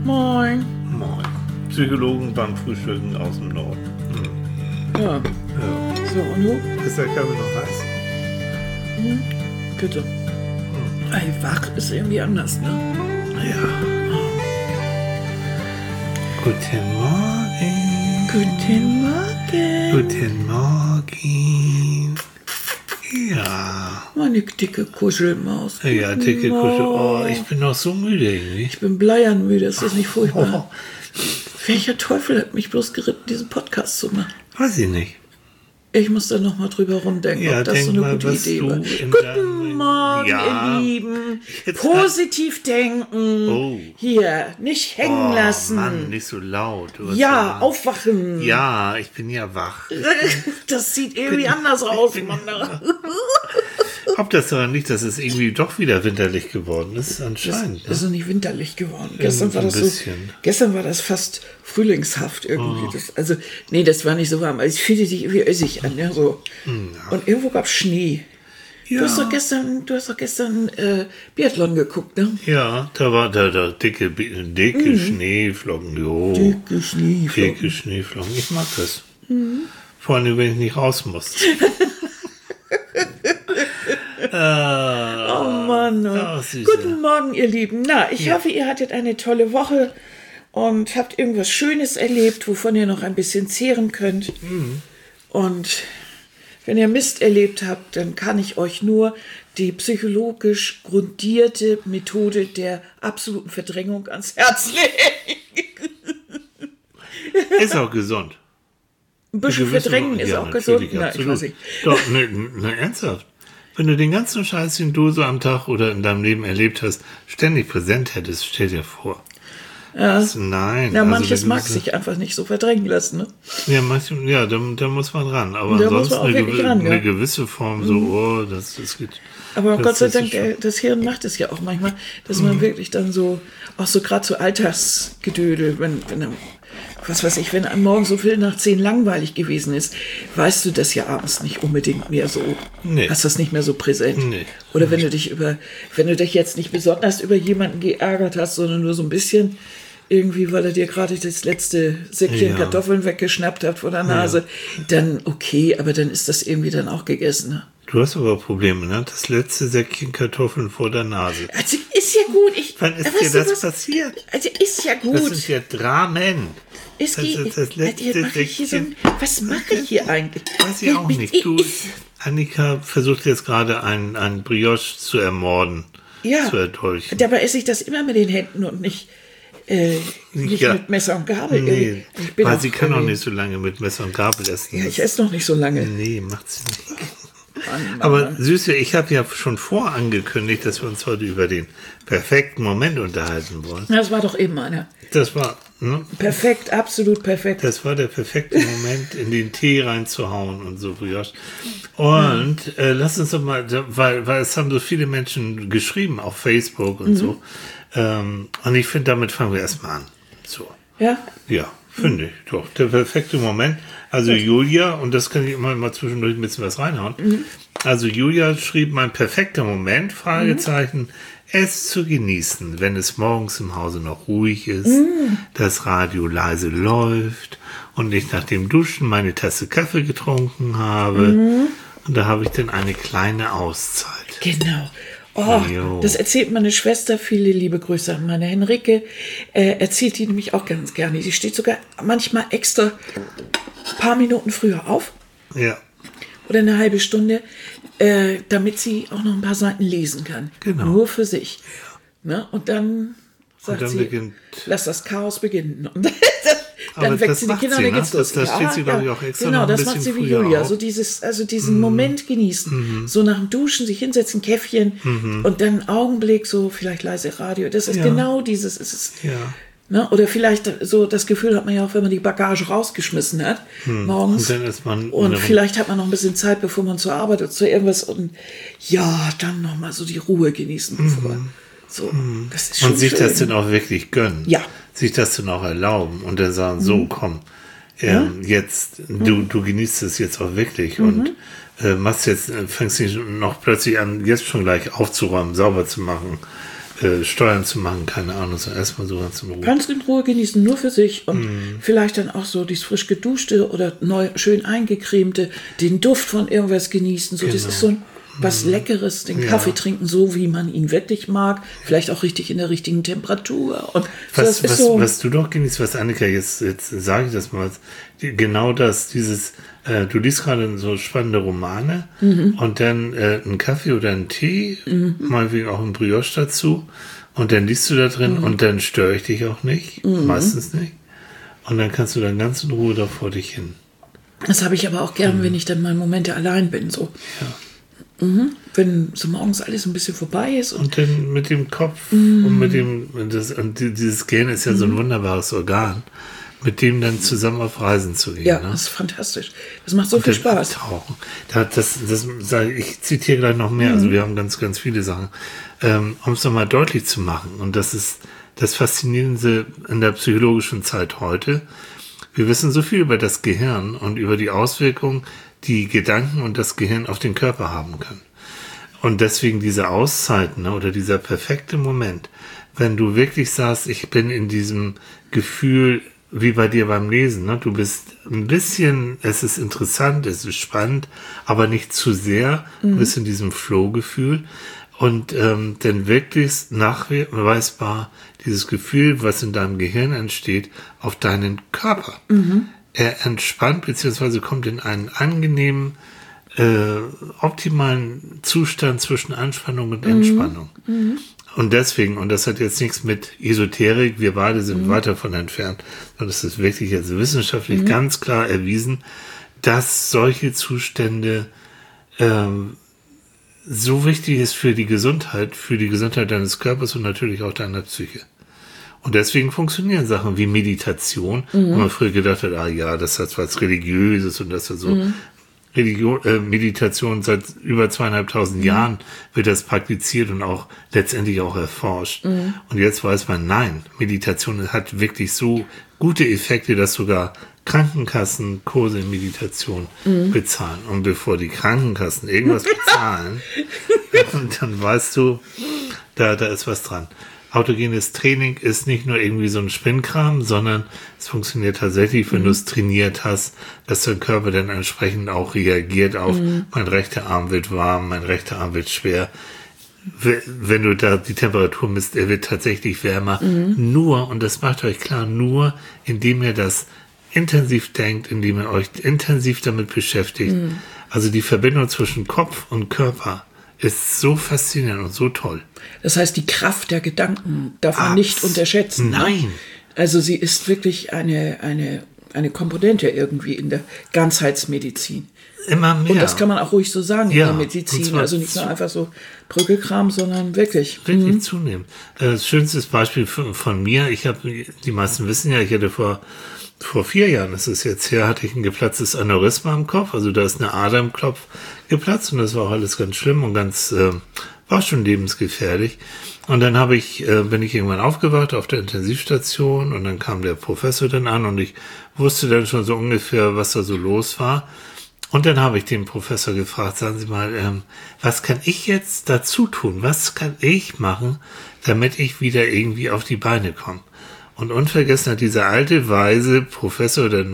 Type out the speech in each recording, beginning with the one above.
Moin. Moin. Psychologen beim Frühstücken aus dem Norden. Ja. So, und du? Ist der Körper noch heiß? Bitte. Ey, wach ist irgendwie anders, ne? Ja. Guten Morgen. Guten Morgen. Guten Morgen. Ja. Meine dicke Kuschelmaus. Ja, dicke Kuschel. Oh, ich bin noch so müde irgendwie. Ich bin bleiernmüde, ist das nicht furchtbar? Welcher Teufel hat mich bloß geritten, diesen Podcast zu machen? Weiß ich nicht. Ich muss da nochmal drüber rumdenken, Ja, ob das denk so eine mal, gute was Idee du war. in Guten deinem- Morgen, Ja. ihr Lieben. Jetzt Positiv denken. Oh. Hier, nicht hängen lassen. Mann, nicht so laut. Du hast Ja, aufwachen. Ja, ich bin ja wach. Das sieht irgendwie anders aus, Mann. Ob das daran liegt, dass es irgendwie doch wieder winterlich geworden ist, anscheinend. Das ist noch nicht winterlich geworden. Gestern war ein das so. bisschen. Gestern war das fast frühlingshaft irgendwie. Das war nicht so warm. Also ich fühlte sich irgendwie össig an, ja, so. Und irgendwo gab es Schnee. Ja. Du hast doch gestern Biathlon geguckt, ne? Ja, da war da dicke Schneeflocken. Jo. Dicke Schneeflocken. Dicke Schneeflocken. Ich mag das. Vor allem, wenn ich nicht raus muss. Oh Mann. Oh, Süße. Guten Morgen, ihr Lieben. Na, ich hoffe, ihr hattet eine tolle Woche und habt irgendwas Schönes erlebt, wovon ihr noch ein bisschen zehren könnt. Und wenn ihr Mist erlebt habt, dann kann ich euch nur die psychologisch grundierte Methode der absoluten Verdrängung ans Herz legen. Ist auch gesund. Ein bisschen verdrängen ist auch gesund. Na, Na, ich weiß nicht. Doch, ne, ernsthaft. Wenn du den ganzen Scheiß, den du so am Tag oder in deinem Leben erlebt hast, ständig präsent hättest, stell dir vor. Ja. Nein. Na, also manches wenn du mag so- sich einfach nicht so verdrängen lassen, ne? Ja, da muss man ran. Aber Da muss ansonsten man auch wirklich ran, ja. eine gewisse Form so, das geht. Aber das- Gott sei das Dank, ist schon- das Hirn macht es ja auch manchmal, dass man wirklich dann so, auch so gerade so Alltagsgedödel, wenn was weiß ich, wenn einem morgen so viel nach 10 langweilig gewesen ist, weißt du das ja abends nicht unbedingt mehr so, Nee. hast das nicht mehr so präsent. Nee. Oder wenn du dich jetzt nicht besonders über jemanden geärgert hast, sondern nur so ein bisschen irgendwie, weil er dir gerade das letzte Säckchen Ja. Kartoffeln weggeschnappt hat vor der Nase, dann okay, aber dann ist das irgendwie dann auch gegessen. Ne? Du hast aber Probleme, ne? Das letzte Säckchen Kartoffeln vor der Nase. Also ist ja gut. Wann ist weißt dir du das was? passiert? Also ist ja Das gut. sind ja Dramen. Es das geht. ist das letzte Mach ich hier so Säckchen. was mache ich hier eigentlich? Weiß ich auch nicht. Du, Annika versucht jetzt gerade einen Brioche zu ermorden. Ja. Zu erdolchen. Dabei esse ich das immer mit den Händen und nicht Ja. mit Messer und Gabel. Nee, Ich bin weil auch sie kann auch irgendwie- nicht so lange mit Messer und Gabel essen. Ja, ich esse noch nicht so lange. Nee, macht sie nicht. Mann. Aber Süße, ich habe ja schon vorangekündigt, dass wir uns heute über den perfekten Moment unterhalten wollen. Das war doch eben einer. Das war, ne? Perfekt, absolut perfekt. Das war der perfekte Moment, in den Tee reinzuhauen und so, Brioche. Und lass uns doch mal, weil es haben so viele Menschen geschrieben auf Facebook und so. Und ich finde, damit fangen wir erstmal an. So. Ja? Ja, finde ich. Doch, der perfekte Moment. Also Julia, und das kann ich immer mal zwischendurch ein bisschen was reinhauen. Also Julia schrieb, mein perfekter Moment, Fragezeichen, es zu genießen, wenn es morgens im Hause noch ruhig ist, das Radio leise läuft und ich nach dem Duschen meine Tasse Kaffee getrunken habe. Und da habe ich dann eine kleine Auszeit. Genau. Oh, Jo. das erzählt meine Schwester, viele liebe Grüße an meine Henrike, erzählt die nämlich auch ganz gerne. Die steht sogar manchmal extra ein paar Minuten früher auf Ja, oder eine halbe Stunde, damit sie auch noch ein paar Seiten lesen kann. Genau. Nur für sich. Ne? Und dann sagt dann sie, beginnt- lass das Chaos beginnen. Und Aber dann weckt das sie die macht Kinder sie, und dann ne? geht's los. Das steht sie, glaube ich, auch extra Genau, noch ein das bisschen macht sie wie früher Julia. auf. So diesen Moment genießen. So nach dem Duschen sich hinsetzen, Käffchen und dann einen Augenblick so vielleicht leise Radio. Das ist Ja. genau dieses. Es ist, ja. ne? Oder vielleicht so das Gefühl hat man ja auch, wenn man die Bagage rausgeschmissen hat morgens. Und dann ist man Und wiederum- vielleicht hat man noch ein bisschen Zeit, bevor man zur Arbeit oder zu irgendwas und ja, dann nochmal so die Ruhe genießen. Bevor. So, das ist schon Und sich schön. das dann auch wirklich gönnen. Ja. Sich das dann auch erlauben und dann sagen, so, komm, jetzt, du genießt es jetzt auch wirklich und fängst nicht noch plötzlich an, jetzt schon gleich aufzuräumen, sauber zu machen, Steuern zu machen, keine Ahnung, so erstmal so ganz in Ruhe. Ganz in Ruhe genießen, nur für sich und vielleicht dann auch so dieses frisch geduschte oder neu, schön eingecremte, den Duft von irgendwas genießen. So, das ist so was Leckeres, den Kaffee trinken, so wie man ihn wirklich mag, vielleicht auch richtig in der richtigen Temperatur. Und was du doch genießt, was Annika, jetzt sage ich das mal, genau das, dieses, du liest gerade so spannende Romane und dann einen Kaffee oder einen Tee, meinetwegen auch ein Brioche dazu und dann liest du da drin und dann störe ich dich auch nicht, meistens nicht. Und dann kannst du dann ganz in Ruhe da vor dich hin. Das habe ich aber auch gern, wenn ich dann mal Momente allein bin, so. Ja. Wenn so morgens alles ein bisschen vorbei ist. Und dann mit dem Kopf und mit dem, dieses Gehirn ist ja so ein wunderbares Organ, mit dem dann zusammen auf Reisen zu gehen. Ja, ne? das ist fantastisch. Das macht so viel Spaß. Ich zitiere gleich noch mehr, also wir haben ganz, ganz viele Sachen, um es nochmal deutlich zu machen. Und das ist das Faszinierende in der psychologischen Zeit heute. Wir wissen so viel über das Gehirn und über die Auswirkungen, die Gedanken und das Gehirn auf den Körper haben können. Und deswegen diese Auszeiten, ne, oder dieser perfekte Moment, wenn du wirklich sagst, ich bin in diesem Gefühl, wie bei dir beim Lesen, ne, du bist ein bisschen, es ist interessant, es ist spannend, aber nicht zu sehr, du bist in diesem Flow-Gefühl und dann wirklich nachweisbar dieses Gefühl, was in deinem Gehirn entsteht, auf deinen Körper. Er entspannt, beziehungsweise kommt in einen angenehmen, optimalen Zustand zwischen Anspannung und Entspannung. Und deswegen, und das hat jetzt nichts mit Esoterik, wir beide sind weit davon entfernt, sondern es ist wirklich jetzt wissenschaftlich ganz klar erwiesen, dass solche Zustände so wichtig ist für die Gesundheit deines Körpers und natürlich auch deiner Psyche. Und deswegen funktionieren Sachen wie Meditation, wo man früher gedacht hat, das hat was Religiöses und das hat so. Meditation seit über 2500 Jahren wird das praktiziert und auch letztendlich auch erforscht. Und jetzt weiß man, nein, Meditation hat wirklich so gute Effekte, dass sogar Krankenkassen Kurse in Meditation bezahlen. Und bevor die Krankenkassen irgendwas bezahlen, dann weißt du, da ist was dran. Autogenes Training ist nicht nur irgendwie so ein Spinnkram, sondern es funktioniert tatsächlich, wenn du es trainiert hast, dass dein Körper dann entsprechend auch reagiert auf, mein rechter Arm wird warm, mein rechter Arm wird schwer. Wenn du da die Temperatur misst, er wird tatsächlich wärmer. Nur, und das macht euch klar, nur indem ihr das intensiv denkt, indem ihr euch intensiv damit beschäftigt. Also die Verbindung zwischen Kopf und Körper ist so faszinierend und so toll. Das heißt, die Kraft der Gedanken darf man nicht unterschätzen. Nein. Ne? Also sie ist wirklich eine Komponente irgendwie in der Ganzheitsmedizin. Immer mehr. Und das kann man auch ruhig so sagen in Ja, der Medizin. und Also nicht nur einfach so Bröckelkram, sondern wirklich. Wirklich zunehmend. Das schönste Beispiel von mir, die meisten wissen ja, ich hatte vor 4 Jahren, das ist jetzt her, hatte ich ein geplatztes Aneurysma im Kopf, also da ist eine Ader im Kopf geplatzt und das war auch alles ganz schlimm und war schon lebensgefährlich. Und dann bin ich irgendwann aufgewacht auf der Intensivstation und dann kam der Professor dann an und ich wusste dann schon so ungefähr, was da so los war. Und dann habe ich den Professor gefragt, sagen Sie mal, was kann ich jetzt dazu tun? Was kann ich machen, damit ich wieder irgendwie auf die Beine komme? Und unvergessen hat dieser alte, weise Professor oder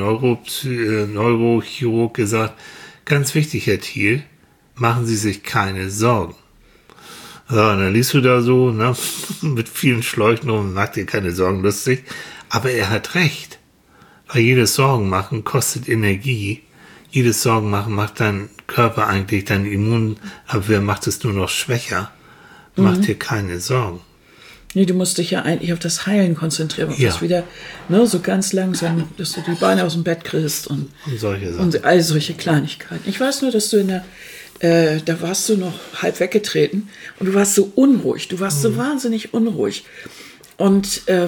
Neurochirurg gesagt, ganz wichtig, Herr Thiel, machen Sie sich keine Sorgen. So, und dann liest du da so, ne, mit vielen Schläuchen und macht dir keine Sorgen lustig. Aber er hat recht. Weil jedes Sorgen machen kostet Energie. Jedes Sorgen machen macht dein Körper eigentlich, deine Immunabwehr macht es nur noch schwächer. Mach dir keine Sorgen. Nee, du musst dich ja eigentlich auf das Heilen konzentrieren, auf das wieder, ne, so ganz langsam, dass du die Beine aus dem Bett kriegst und solche Sachen. Und all solche Kleinigkeiten. Ich weiß nur, dass du da warst du noch halb weggetreten und du warst so unruhig, du warst so wahnsinnig unruhig. Und da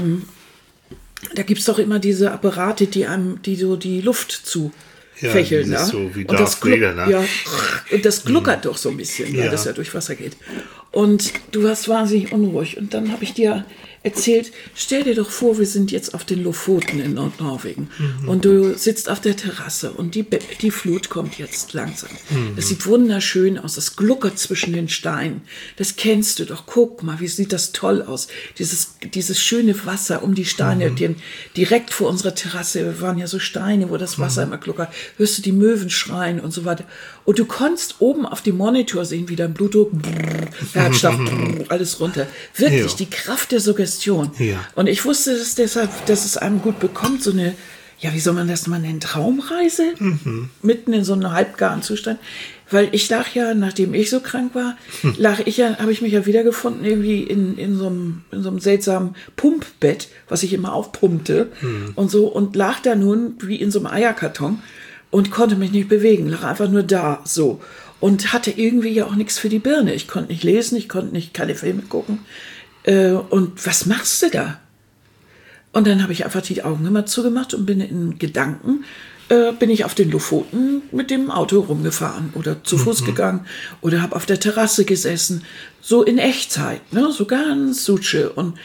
gibt's doch immer diese Apparate, die so die Luft zufächeln. Ja, so wie Darth Vader, ne? Ja, und das gluckert doch so ein bisschen, weil das ja durch Wasser geht. Und du warst wahnsinnig unruhig. Und dann habe ich dir erzählt, stell dir doch vor, wir sind jetzt auf den Lofoten in Nordnorwegen und du sitzt auf der Terrasse und die Flut kommt jetzt langsam. Das sieht wunderschön aus, das gluckert zwischen den Steinen. Das kennst du doch, guck mal, wie sieht das toll aus. Dieses schöne Wasser um die Steine, direkt vor unserer Terrasse waren ja so Steine, wo das Wasser immer gluckert. Hörst du die Möwen schreien und so weiter. Und du konntest oben auf dem Monitor sehen, wie dein Blutdruck, Herzschlag, alles runter. Wirklich, die Kraft der Suggestion. Ja. Und ich wusste das deshalb, dass es einem gut bekommt, so eine, ja, wie soll man das mal nennen, Traumreise? Mitten in so einem halbgaren Zustand. Weil ich lag ja, nachdem ich so krank war, habe ich mich ja wiedergefunden, irgendwie in so einem seltsamen Pumpbett, was ich immer aufpumpte und so, und lag da nun wie in so einem Eierkarton und konnte mich nicht bewegen, lag einfach nur da, so. Und hatte irgendwie ja auch nichts für die Birne. Ich konnte nicht lesen, ich konnte keine Filme gucken. Und was machst du da? Und dann habe ich einfach die Augen immer zugemacht und bin in Gedanken, bin ich auf den Lofoten mit dem Auto rumgefahren oder zu Fuß gegangen oder habe auf der Terrasse gesessen, so in Echtzeit, ne? So ganz sutsche. Und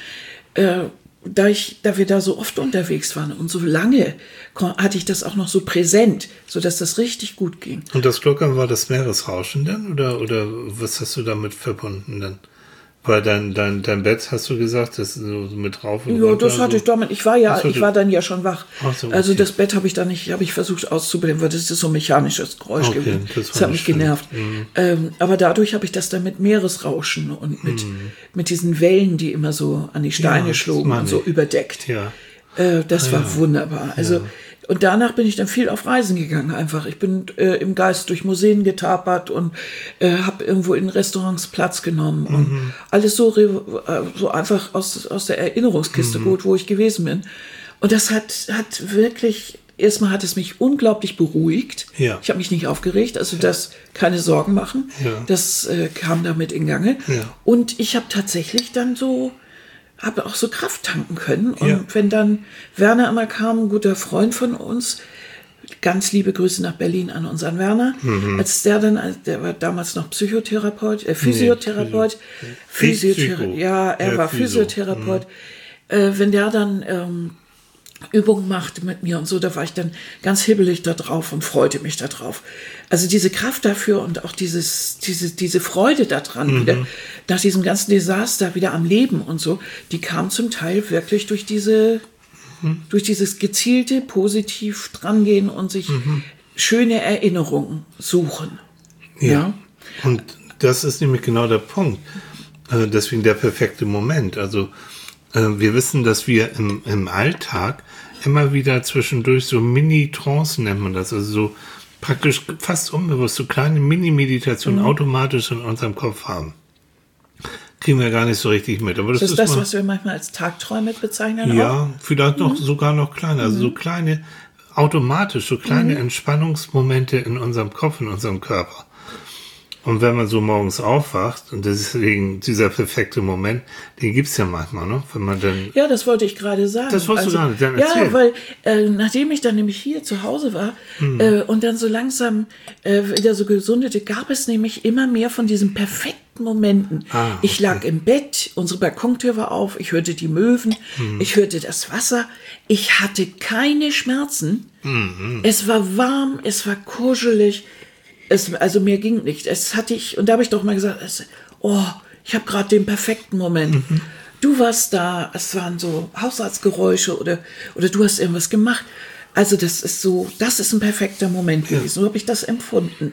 da wir da so oft unterwegs waren und so lange, hatte ich das auch noch so präsent, sodass das richtig gut ging. Und das Gluckern war das Meeresrauschen dann? Oder was hast du damit verbunden dann? Weil dein Bett, hast du gesagt, das so mit rauf und runter? Ja, das hatte ich damit. Ich war dann ja schon wach. Ach so, okay. Also das Bett habe ich versucht auszublenden, weil das ist so ein mechanisches Geräusch gewesen. Das hat mich genervt. Aber dadurch habe ich das dann mit Meeresrauschen und mit diesen Wellen, die immer so an die Steine schlugen und so überdeckt. Ja. Das war wunderbar. Also und danach bin ich dann viel auf Reisen gegangen einfach. Ich bin im Geist durch Museen getapert und habe irgendwo in Restaurants Platz genommen und alles so einfach aus der Erinnerungskiste gut, wo ich gewesen bin. Und das hat wirklich, erstmal hat es mich unglaublich beruhigt. Ja. Ich habe mich nicht aufgeregt, also das keine Sorgen machen. Ja. Das kam damit in Gange. Ja. Und ich habe tatsächlich dann habe auch so Kraft tanken können. Und wenn dann Werner immer kam, ein guter Freund von uns, ganz liebe Grüße nach Berlin an unseren Werner, als der war damals noch Psychotherapeut, Physiotherapeut, er war Physiotherapeut. Wenn der dann Übungen machte mit mir und so, da war ich dann ganz hibbelig da drauf und freute mich da drauf. Also diese Kraft dafür und auch diese Freude daran wieder, nach diesem ganzen Desaster wieder am Leben und so, die kam zum Teil wirklich durch dieses gezielte, positiv drangehen und sich schöne Erinnerungen suchen. Ja. Und das ist nämlich genau der Punkt. Deswegen der perfekte Moment. Also wir wissen, dass wir im Alltag immer wieder zwischendurch so Mini-Trancen nennt man das, also so praktisch fast unbewusst so kleine Mini-Meditationen automatisch in unserem Kopf haben. Kriegen wir gar nicht so richtig mit. Aber das ist das, was wir manchmal als Tagträume bezeichnen? Ja, auch? Vielleicht noch sogar noch kleiner. Also so kleine, automatisch, so kleine Entspannungsmomente in unserem Kopf, in unserem Körper. Und wenn man so morgens aufwacht, und deswegen dieser perfekte Moment, den gibt's ja manchmal, ne? Wenn man dann. Ja, das wollte ich gerade sagen. Das wolltest du gerade dann erzählen. Ja, weil nachdem ich dann nämlich hier zu Hause war und dann so langsam wieder so gesundete, gab es nämlich immer mehr von diesen perfekten Momenten. Okay. Ich lag im Bett, unsere Balkontür war auf, ich hörte die Möwen, ich hörte das Wasser, ich hatte keine Schmerzen. Es war warm, es war kuschelig. Also mir ging nicht. Und da habe ich doch mal gesagt, ich habe gerade den perfekten Moment. Du warst da, es waren so Haushaltsgeräusche oder du hast irgendwas gemacht. Also das ist ein perfekter Moment gewesen. So habe ich das empfunden.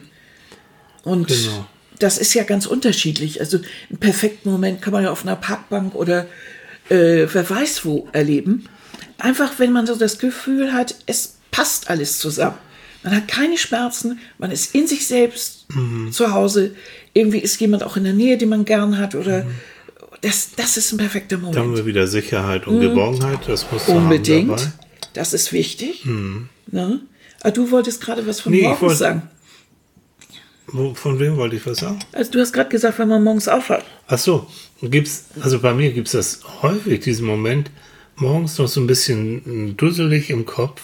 Und das ist ja ganz unterschiedlich. Also einen perfekten Moment kann man ja auf einer Parkbank oder wer weiß wo erleben. Einfach, wenn man so das Gefühl hat, es passt alles zusammen. Man hat keine Schmerzen, man ist in sich selbst zu Hause. Irgendwie ist jemand auch in der Nähe, den man gern hat. Oder das ist ein perfekter Moment. Da haben wir wieder Sicherheit und Geborgenheit. Das muss unbedingt. Haben dabei. Das ist wichtig. Ne? Aber du wolltest gerade was von morgens sagen. Von wem wollte ich was sagen? Also du hast gerade gesagt, wenn man morgens aufwacht. Ach so. Also bei mir gibt es das häufig, diesen Moment, morgens noch so ein bisschen dusselig im Kopf.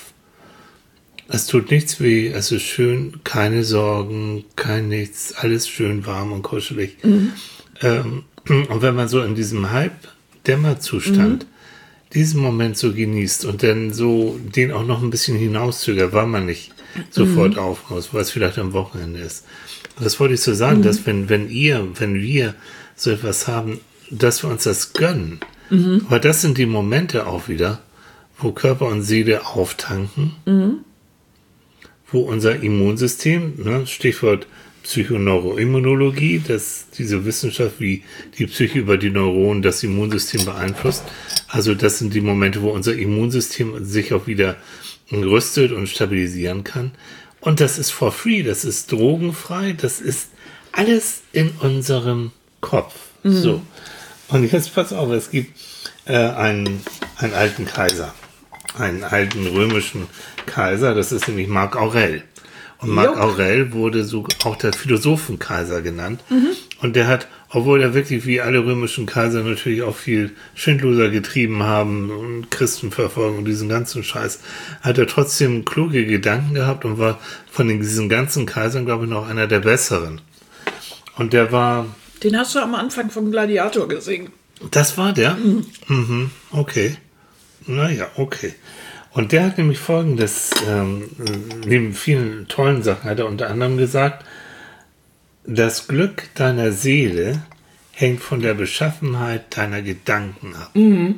Es tut nichts weh, es ist schön, keine Sorgen, kein nichts, alles schön warm und kuschelig. Und wenn man so in diesem Dämmerzustand diesen Moment so genießt und dann so den auch noch ein bisschen hinauszögert, weil man nicht sofort auf muss, weil es vielleicht am Wochenende ist. Das wollte ich so sagen, dass wenn wir so etwas haben, dass wir uns das gönnen. Weil das sind die Momente auch wieder, wo Körper und Seele auftanken, wo unser Immunsystem, ne, Stichwort Psychoneuroimmunologie, dass diese Wissenschaft, wie die Psyche über die Neuronen das Immunsystem beeinflusst. Also das sind die Momente, wo unser Immunsystem sich auch wieder rüstet und stabilisieren kann. Und das ist for free, das ist drogenfrei, das ist alles in unserem Kopf. So. Und jetzt pass auf, es gibt einen alten Kaiser, einen alten römischen Kaiser, das ist nämlich Marc Aurel. Und Marc Aurel wurde so auch der Philosophenkaiser genannt. Und der hat, obwohl er wirklich wie alle römischen Kaiser natürlich auch viel Schindluder getrieben haben und Christenverfolgung und diesen ganzen Scheiß, hat er trotzdem kluge Gedanken gehabt und war von diesen ganzen Kaisern, glaube ich, noch einer der besseren. Und der war... Den hast du am Anfang von Gladiator gesehen. Das war der? Okay. Naja, okay. Und der hat nämlich Folgendes, neben vielen tollen Sachen hat er unter anderem gesagt, das Glück deiner Seele hängt von der Beschaffenheit deiner Gedanken ab.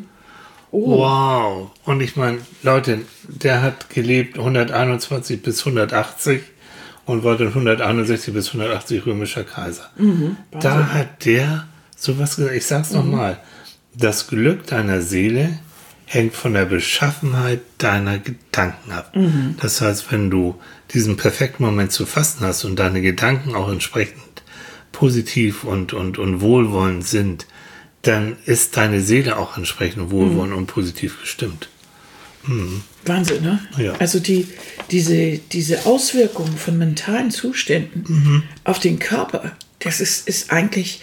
Wow. Und ich meine, Leute, der hat gelebt 121 bis 180 und war dann 161 bis 180 römischer Kaiser. Da hat der sowas gesagt, ich sag's nochmal, das Glück deiner Seele hängt von der Beschaffenheit deiner Gedanken ab. Das heißt, wenn du diesen perfekten Moment zu fassen hast und deine Gedanken auch entsprechend positiv und wohlwollend sind, dann ist deine Seele auch entsprechend wohlwollend und positiv gestimmt. Wahnsinn, ne? Ja. Also diese Auswirkungen von mentalen Zuständen auf den Körper, das ist eigentlich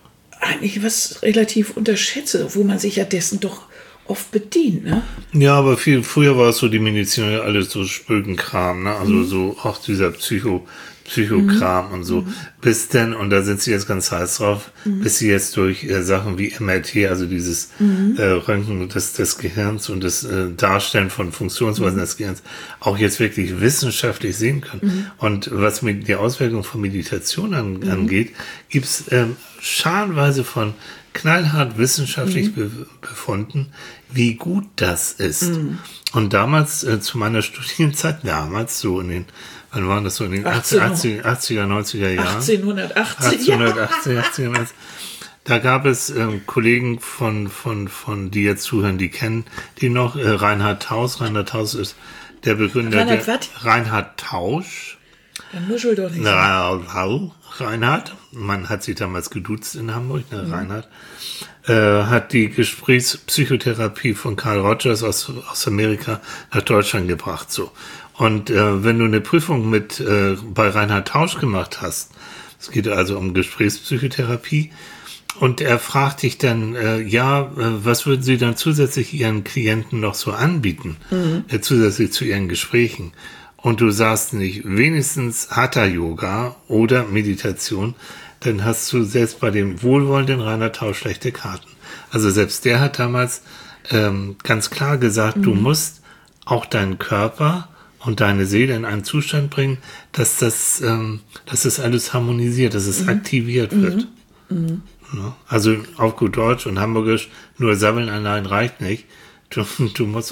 was relativ unterschätze, wo man sich ja dessen doch oft bedient, ne? Ja, aber früher war es so, die Medizin ja alles so Spökenkram, ne? Also so auch dieser Psychokram und so. Bis denn, und da sind sie jetzt ganz heiß drauf, bis sie jetzt durch Sachen wie MRT, also dieses Röntgen des Gehirns und das Darstellen von Funktionsweisen des Gehirns, auch jetzt wirklich wissenschaftlich sehen können. Und was mit die Auswirkungen von Meditation angeht, gibt's scharenweise von knallhart wissenschaftlich befunden, wie gut das ist. Und damals, zu meiner Studienzeit, so in den, wann waren das so, in den 80er, 90er Jahren? 1880. 1880, da gab es Kollegen die jetzt zuhören, die kennen die noch, Reinhard Tausch. Reinhard Tausch ist der Begründer Reinhard Tausch. Dann nuschel doch nicht. Reinhard, man hat sich damals geduzt in Hamburg, Reinhard, hat die Gesprächspsychotherapie von Carl Rogers aus Amerika nach Deutschland gebracht, so. Und wenn du eine Prüfung bei Reinhard Tausch gemacht hast, es geht also um Gesprächspsychotherapie, und er fragt dich dann, was würden Sie dann zusätzlich Ihren Klienten noch so anbieten, zusätzlich zu Ihren Gesprächen? Und du sagst nicht, wenigstens Hatha-Yoga oder Meditation, dann hast du selbst bei dem wohlwollenden Reinhard Tausch schlechte Karten. Also selbst der hat damals ganz klar gesagt, du musst auch deinen Körper und deine Seele in einen Zustand bringen, dass das alles harmonisiert, dass es aktiviert wird. Ja, also auf gut Deutsch und Hamburgisch, nur Sabbeln allein reicht nicht. Du musst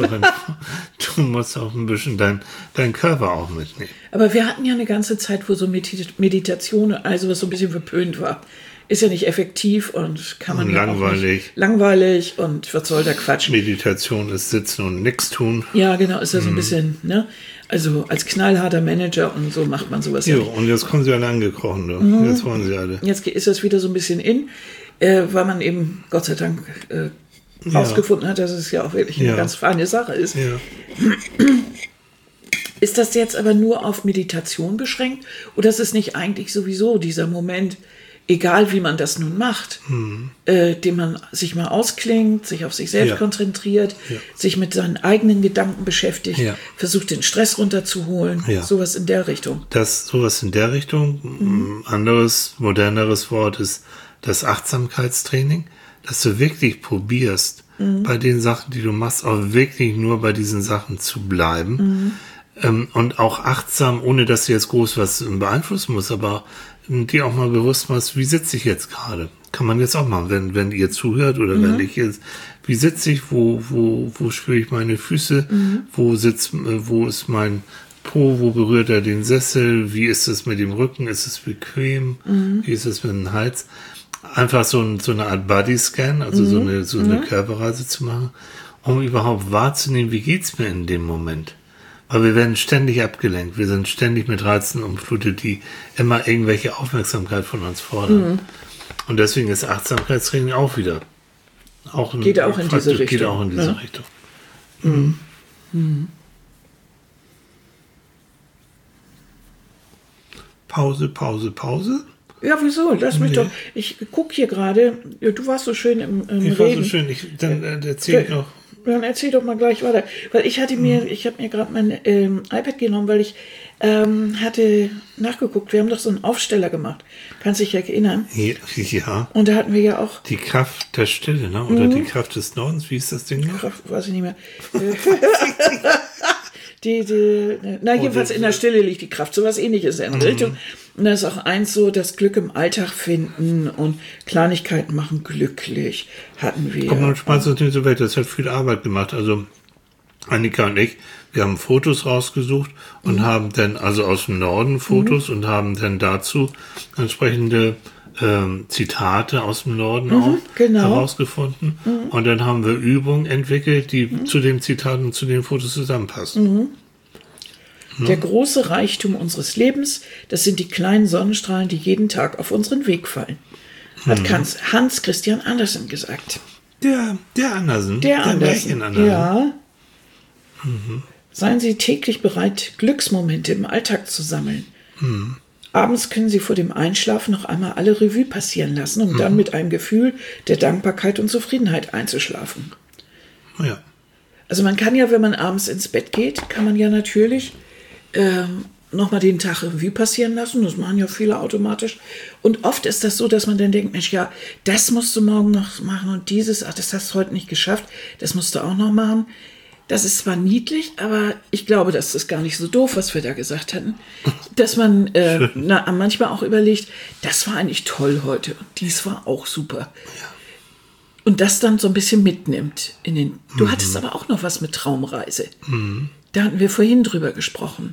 auch ein bisschen deinen Körper auch mitnehmen. Aber wir hatten ja eine ganze Zeit, wo so Meditation, also was so ein bisschen verpönt war. Ist ja nicht effektiv und kann man ja auch nicht. Langweilig und was soll der Quatsch. Meditation ist sitzen und nichts tun. Ja, genau, ist ja so ein bisschen, ne? Also als knallharter Manager und so macht man sowas ja nicht. Und jetzt kommen sie alle angekrochen, ne? Jetzt wollen sie alle. Jetzt ist das wieder so ein bisschen weil man eben, Gott sei Dank, rausgefunden hat, dass es ja auch wirklich eine ganz feine Sache ist. Ja. Ist das jetzt aber nur auf Meditation beschränkt oder ist es nicht eigentlich sowieso dieser Moment, egal wie man das nun macht, dem man sich mal ausklingt, sich auf sich selbst konzentriert, sich mit seinen eigenen Gedanken beschäftigt, versucht den Stress runterzuholen, sowas in der Richtung. Sowas in der Richtung. Anderes, moderneres Wort ist das Achtsamkeitstraining. dass du wirklich probierst, bei den Sachen, die du machst, auch wirklich nur bei diesen Sachen zu bleiben. Und auch achtsam, ohne dass du jetzt groß was beeinflussen musst, aber dir auch mal bewusst machst, wie sitze ich jetzt gerade? Kann man jetzt auch machen, wenn ihr zuhört oder wenn ich jetzt, wie sitze ich, wo spüre ich meine Füße, wo ist mein Po, wo berührt er den Sessel, wie ist es mit dem Rücken, ist es bequem, wie ist es mit dem Hals? Einfach so eine Art Body-Scan, also so eine Körperreise zu machen, um überhaupt wahrzunehmen, wie geht's mir in dem Moment? Weil wir werden ständig abgelenkt, wir sind ständig mit Reizen umflutet, die immer irgendwelche Aufmerksamkeit von uns fordern. Und deswegen ist Achtsamkeitstraining auch wieder geht auch in diese Richtung. Geht auch in diese Richtung. Pause. Ja, wieso? Lass mich doch. Ich gucke hier gerade. Du warst so schön im Reden. Ich war so schön. Dann erzähl ich noch. Dann erzähl doch mal gleich weiter. Weil ich habe mir gerade mein iPad genommen, weil ich hatte nachgeguckt. Wir haben doch so einen Aufsteller gemacht. Kannst dich ja erinnern? Ja. Und da hatten wir ja auch... Die Kraft der Stille, ne? Oder die Kraft des Nordens. Wie ist das Ding noch? Kraft, weiß ich nicht mehr. Jedenfalls in der Stille liegt die Kraft. Sowas Ähnliches in der Richtung. Und da ist auch eins so, das Glück im Alltag finden und Kleinigkeiten machen glücklich, hatten wir. Komm, man schmeißt das nicht so weg. Das hat viel Arbeit gemacht. Also Annika und ich, wir haben Fotos rausgesucht und haben dann, also aus dem Norden Fotos und haben dann dazu entsprechende Zitate aus dem Norden auch herausgefunden. Und dann haben wir Übungen entwickelt, die zu den Zitaten und zu den Fotos zusammenpassen. Der große Reichtum unseres Lebens, das sind die kleinen Sonnenstrahlen, die jeden Tag auf unseren Weg fallen. Hat Hans Christian Andersen gesagt. Der Andersen. Der Andersen. Ja. Mhm. Seien Sie täglich bereit, Glücksmomente im Alltag zu sammeln. Abends können Sie vor dem Einschlafen noch einmal alle Revue passieren lassen, um dann mit einem Gefühl der Dankbarkeit und Zufriedenheit einzuschlafen. Ja. Also man kann ja, wenn man abends ins Bett geht, kann man ja natürlich nochmal den Tag Revue passieren lassen. Das machen ja viele automatisch. Und oft ist das so, dass man dann denkt, Mensch, ja, das musst du morgen noch machen und dieses, das hast du heute nicht geschafft, das musst du auch noch machen. Das ist zwar niedlich, aber ich glaube, das ist gar nicht so doof, was wir da gesagt hatten. Dass man manchmal auch überlegt, das war eigentlich toll heute und dies war auch super. Ja. Und das dann so ein bisschen mitnimmt. Du hattest aber auch noch was mit Traumreise. Da hatten wir vorhin drüber gesprochen.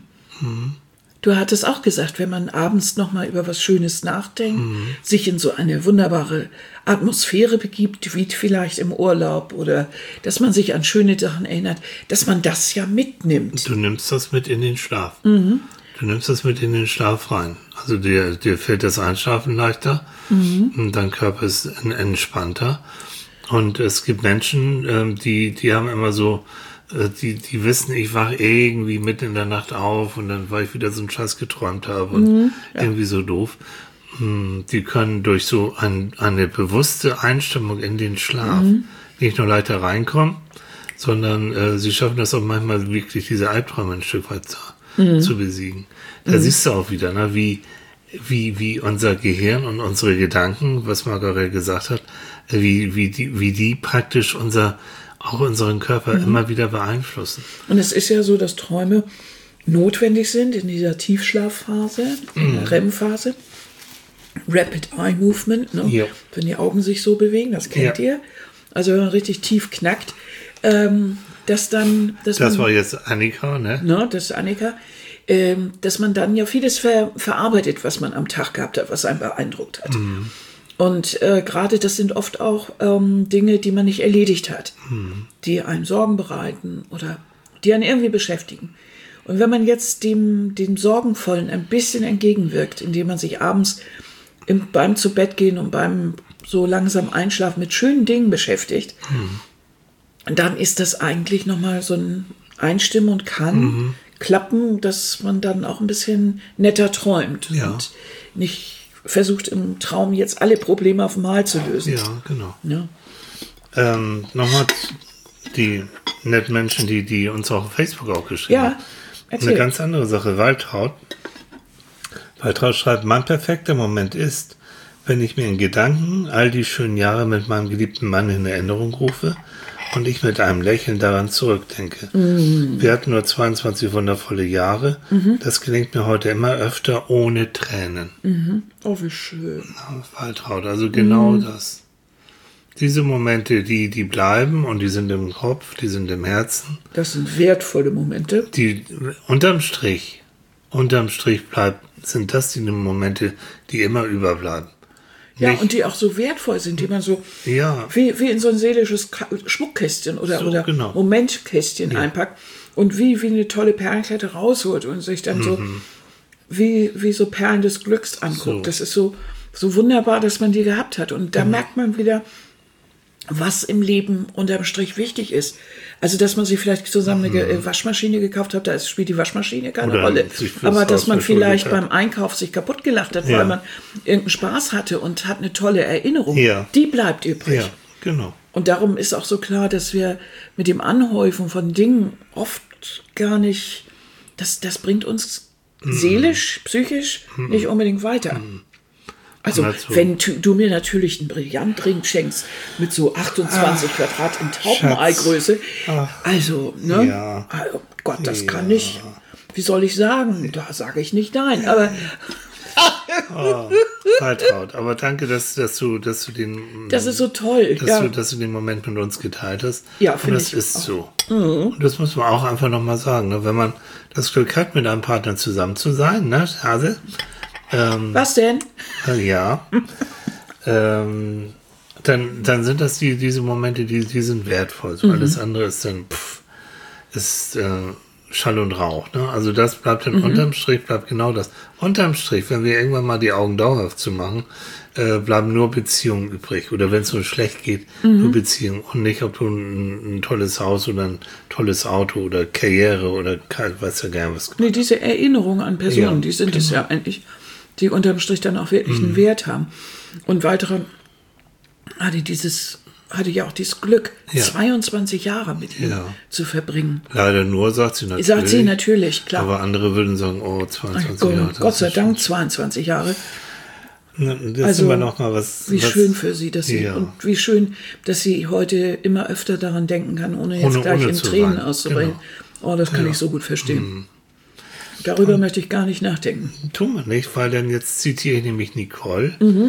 Du hattest auch gesagt, wenn man abends noch mal über was Schönes nachdenkt, sich in so eine wunderbare Atmosphäre begibt, wie vielleicht im Urlaub oder dass man sich an schöne Sachen erinnert, dass man das ja mitnimmt. Du nimmst das mit in den Schlaf. Du nimmst das mit in den Schlaf rein. Also dir fällt das Einschlafen leichter und dein Körper ist entspannter. Und es gibt Menschen, die haben immer so, die wissen, ich wache irgendwie mitten in der Nacht auf und dann, weil ich wieder so einen Scheiß geträumt habe und irgendwie so doof. Die können durch so eine bewusste Einstimmung in den Schlaf nicht nur leichter reinkommen, sondern sie schaffen das auch manchmal wirklich, diese Albträume ein Stück weit zu besiegen. Da siehst du auch wieder, ne, wie unser Gehirn und unsere Gedanken, was Margarete gesagt hat, wie die praktisch unseren Körper immer wieder beeinflussen. Und es ist ja so, dass Träume notwendig sind in dieser Tiefschlafphase, in der REM-Phase. Rapid Eye Movement, ne? Ja. Wenn die Augen sich so bewegen, das kennt ihr. Also wenn man richtig tief knackt, das war jetzt Annika, ne? Das ist Annika. Dass man dann ja vieles verarbeitet, was man am Tag gehabt hat, was einen beeindruckt hat. Und gerade das sind oft auch Dinge, die man nicht erledigt hat, die einem Sorgen bereiten oder die einen irgendwie beschäftigen. Und wenn man jetzt dem Sorgenvollen ein bisschen entgegenwirkt, indem man sich abends beim Zubettgehen und beim so langsam Einschlafen mit schönen Dingen beschäftigt, dann ist das eigentlich nochmal so ein Einstimmen und kann klappen, dass man dann auch ein bisschen netter träumt und nicht versucht im Traum jetzt alle Probleme auf einmal zu lösen. Ja, genau. Ja. Nochmal die netten Menschen, die uns auch auf Facebook auch geschrieben haben. Erzähl. Eine ganz andere Sache. Waltraud schreibt, mein perfekter Moment ist, wenn ich mir in Gedanken all die schönen Jahre mit meinem geliebten Mann in Erinnerung rufe und ich mit einem Lächeln daran zurückdenke. Wir hatten nur 22 wundervolle Jahre. Das gelingt mir heute immer öfter ohne Tränen. Oh, wie schön. Waltraud, also genau das. Diese Momente, die bleiben und die sind im Kopf, die sind im Herzen. Das sind wertvolle Momente. Die unterm Strich sind das die Momente, die immer überbleiben. Ja, Nicht- und die auch so wertvoll sind, die man so Ja. wie in so ein seelisches Schmuckkästchen oder genau. Momentkästchen einpackt und wie eine tolle Perlenkette rausholt und sich dann so wie so Perlen des Glücks anguckt. So. Das ist so wunderbar, dass man die gehabt hat. Und da merkt man wieder, was im Leben unterm Strich wichtig ist. Also, dass man sich vielleicht zusammen eine Waschmaschine gekauft hat, da spielt die Waschmaschine keine Oder Rolle. sich fürs Aber dass Haus man vielleicht verschuldet beim Einkauf sich kaputt gelacht hat, Ja. weil man irgendeinen Spaß hatte und hat eine tolle Erinnerung, Ja. die bleibt übrig. Ja, genau. Und darum ist auch so klar, dass wir mit dem Anhäufen von Dingen oft gar nicht, das bringt uns seelisch, psychisch nicht unbedingt weiter. Also, Dazu. wenn du mir natürlich einen Brillantring schenkst mit so 28 Quadrat in Taubeneigröße, also, ne? Ja. Oh Gott, das kann nicht. Wie soll ich sagen? Da sage ich nicht nein. Aber Waltraud, aber danke, dass du den das ist so toll. dass du den Moment mit uns geteilt hast. Ja, und finde das ich ist auch. so. Und das muss man auch einfach nochmal sagen. Ne? Wenn man das Glück hat, mit einem Partner zusammen zu sein, ne, Hase? Was denn? Ja. Dann sind das diese Momente, die sind wertvoll. So alles andere ist dann ist Schall und Rauch. Ne? Also das bleibt dann unterm Strich, bleibt genau das. Unterm Strich, wenn wir irgendwann mal die Augen dauerhaft zu machen, bleiben nur Beziehungen übrig. Oder wenn es so schlecht geht, nur Beziehungen. Und nicht, ob du ein tolles Haus oder ein tolles Auto oder Karriere oder weiß ja gar was. Nee, diese Erinnerungen an Personen, Ja, die sind es ja eigentlich, die unterm Strich dann auch wirklich einen Wert haben. Und weitere hatte ja auch dieses Glück, 22 Jahre mit ihm zu verbringen. Leider nur, sagt sie natürlich. Sagt sie natürlich, klar. Aber andere würden sagen, 22 Jahre. das Gott sei ist Dank 22 Jahre. schon- Das Also, ist immer noch mal was. Wie schön für sie, dass sie, Ja. und wie schön, dass sie heute immer öfter daran denken kann, ohne jetzt gleich ohne in zu Tränen weinen. auszubrechen. Oh, das kann ich so gut verstehen. Darüber möchte ich gar nicht nachdenken. Tun wir nicht, weil dann jetzt zitiere ich nämlich Nicole. Mhm.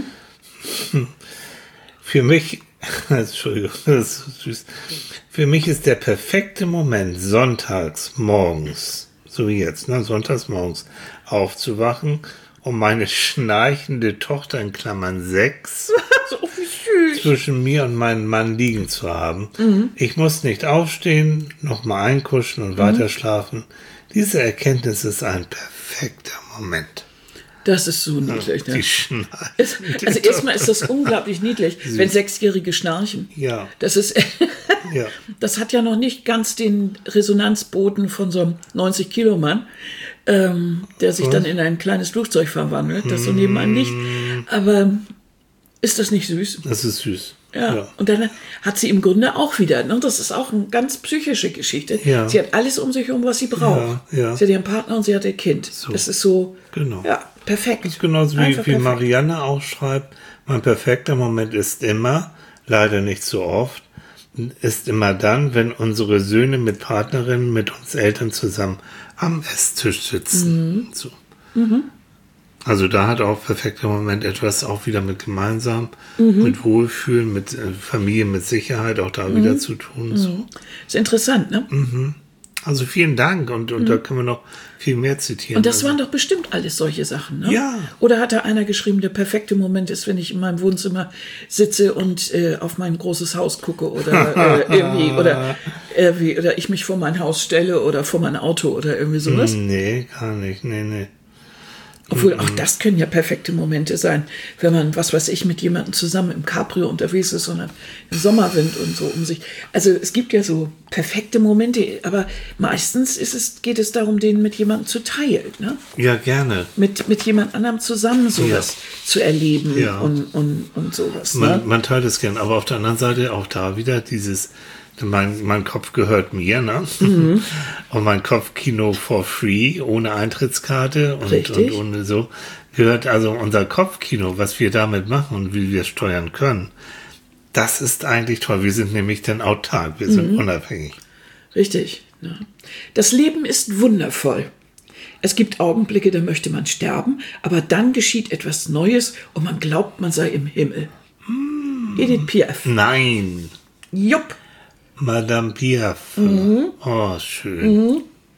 Für mich, Entschuldigung, das ist süß. Für mich ist der perfekte Moment, sonntags morgens, so wie jetzt, ne, sonntags morgens aufzuwachen, um meine schnarchende Tochter in Klammern 6 So wie süß. zwischen mir und meinem Mann liegen zu haben. Ich muss nicht aufstehen, nochmal einkuschen und weiter schlafen. Diese Erkenntnis ist ein perfekter Moment. Das ist so niedlich. Ne? Die Schnarchen. Also erstmal ist das unglaublich niedlich, wenn Sechsjährige schnarchen. Ja, Das ist, ja. das hat ja noch nicht ganz den Resonanzboden von so einem 90-Kilo-Mann, der sich dann in ein kleines Flugzeug verwandelt, das so neben einem liegt. Aber ist das nicht süß? Das ist süß. Ja. Und dann hat sie im Grunde auch wieder, ne? Das ist auch eine ganz psychische Geschichte. Ja. Sie hat alles um sich herum, was sie braucht. Ja, ja. Sie hat ihren Partner und sie hat ihr Kind. Das ist so, Genau. ja, perfekt. Das ist genauso Einfach wie perfekt. Marianne auch schreibt, mein perfekter Moment ist immer, leider nicht so oft, ist immer dann, wenn unsere Söhne mit Partnerinnen, mit uns Eltern zusammen am Esstisch sitzen. So. Also da hat auch perfekter Moment etwas auch wieder mit gemeinsam, mit Wohlfühlen, mit Familie, mit Sicherheit auch da wieder zu tun. So. Ist interessant, ne? Also vielen Dank und da können wir noch viel mehr zitieren. Und das also, waren doch bestimmt alles solche Sachen, ne? Ja. Oder hat da einer geschrieben, der perfekte Moment ist, wenn ich in meinem Wohnzimmer sitze und auf mein großes Haus gucke oder oder ich mich vor mein Haus stelle oder vor mein Auto oder irgendwie sowas. Nee, gar nicht. Nee. Obwohl, auch das können ja perfekte Momente sein, wenn man, was weiß ich, mit jemandem zusammen im Cabrio unterwegs ist und im Sommerwind und so um sich. Also es gibt ja so perfekte Momente, aber meistens geht es darum, den mit jemandem zu teilen, ne? Ja, gerne. Mit jemand anderem zusammen sowas zu erleben Ja. und sowas. Ne? Man teilt es gern, aber auf der anderen Seite auch da wieder dieses Mein Kopf gehört mir, ne? Und mein Kopfkino for free, ohne Eintrittskarte und ohne so, gehört also unser Kopfkino, was wir damit machen und wie wir steuern können. Das ist eigentlich toll. Wir sind nämlich dann autark, wir sind unabhängig. Richtig. Ja. Das Leben ist wundervoll. Es gibt Augenblicke, da möchte man sterben, aber dann geschieht etwas Neues und man glaubt, man sei im Himmel. Edith Piaf. Nein. Jupp. Madame Piaf. Oh, schön.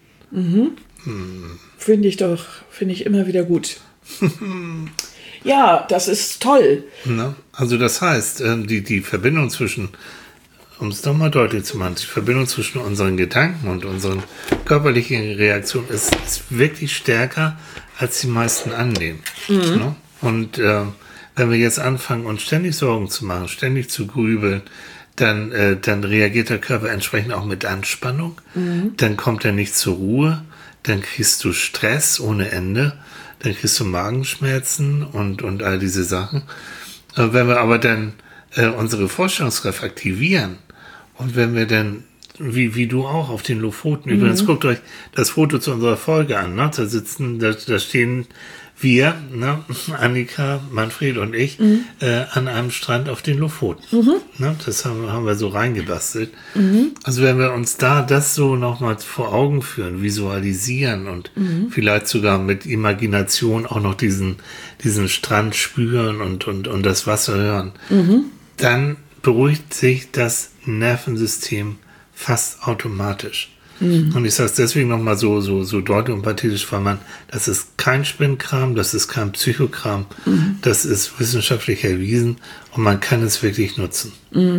Finde ich immer wieder gut. Ja, das ist toll. Na, also das heißt, die Verbindung zwischen, um es nochmal deutlich zu machen, die Verbindung zwischen unseren Gedanken und unseren körperlichen Reaktionen ist wirklich stärker, als die meisten annehmen. Ne? Und wenn wir jetzt anfangen, uns ständig Sorgen zu machen, ständig zu grübeln, dann reagiert der Körper entsprechend auch mit Anspannung. Dann kommt er nicht zur Ruhe. Dann kriegst du Stress ohne Ende. Dann kriegst du Magenschmerzen und all diese Sachen. Wenn wir aber dann unsere Vorstellungskraft aktivieren und wenn wir dann, wie du auch auf den Lofoten, übrigens guckt euch das Foto zu unserer Folge an, ne? Da stehen wir, ne? Annika, Manfred und ich, an einem Strand auf den Lofoten. Ne? Das haben wir so reingebastelt. Also wenn wir uns da das so nochmal vor Augen führen, visualisieren und vielleicht sogar mit Imagination auch noch diesen Strand spüren und das Wasser hören, dann beruhigt sich das Nervensystem fast automatisch. Und ich sage es deswegen nochmal so deutlich und pathetisch, weil das ist kein Spinnkram, das ist kein Psychokram, das ist wissenschaftlich erwiesen und man kann es wirklich nutzen.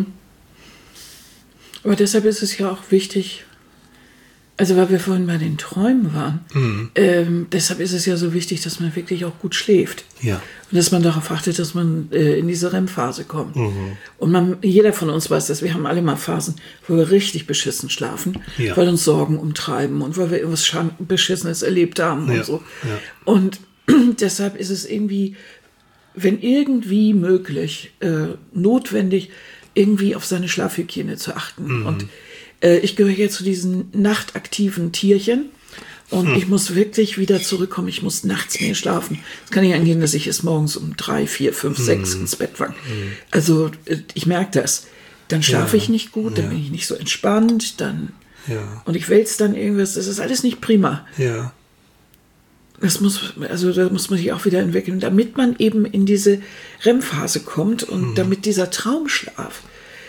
Aber deshalb ist es ja auch wichtig, also weil wir vorhin bei den Träumen waren, deshalb ist es ja so wichtig, dass man wirklich auch gut schläft. Ja. Und dass man darauf achtet, dass man in diese REM-Phase kommt. Und jeder von uns weiß das, wir haben alle mal Phasen, wo wir richtig beschissen schlafen, weil uns Sorgen umtreiben und weil wir irgendwas Beschissenes erlebt haben und so. Ja. Und deshalb ist es irgendwie, wenn irgendwie möglich, notwendig, irgendwie auf seine Schlafhygiene zu achten. Und ich gehöre hier zu diesen nachtaktiven Tierchen und ich muss wirklich wieder zurückkommen. Ich muss nachts mehr schlafen. Es kann nicht angehen, dass ich erst morgens um 3, 4, 5, 6 ins Bett fange. Also ich merke das. Dann schlafe ich nicht gut, dann bin ich nicht so entspannt, und ich wälze dann irgendwas. Das ist alles nicht prima. Ja. Da muss man sich auch wieder entwickeln, damit man eben in diese REM-Phase kommt und damit dieser Traumschlaf,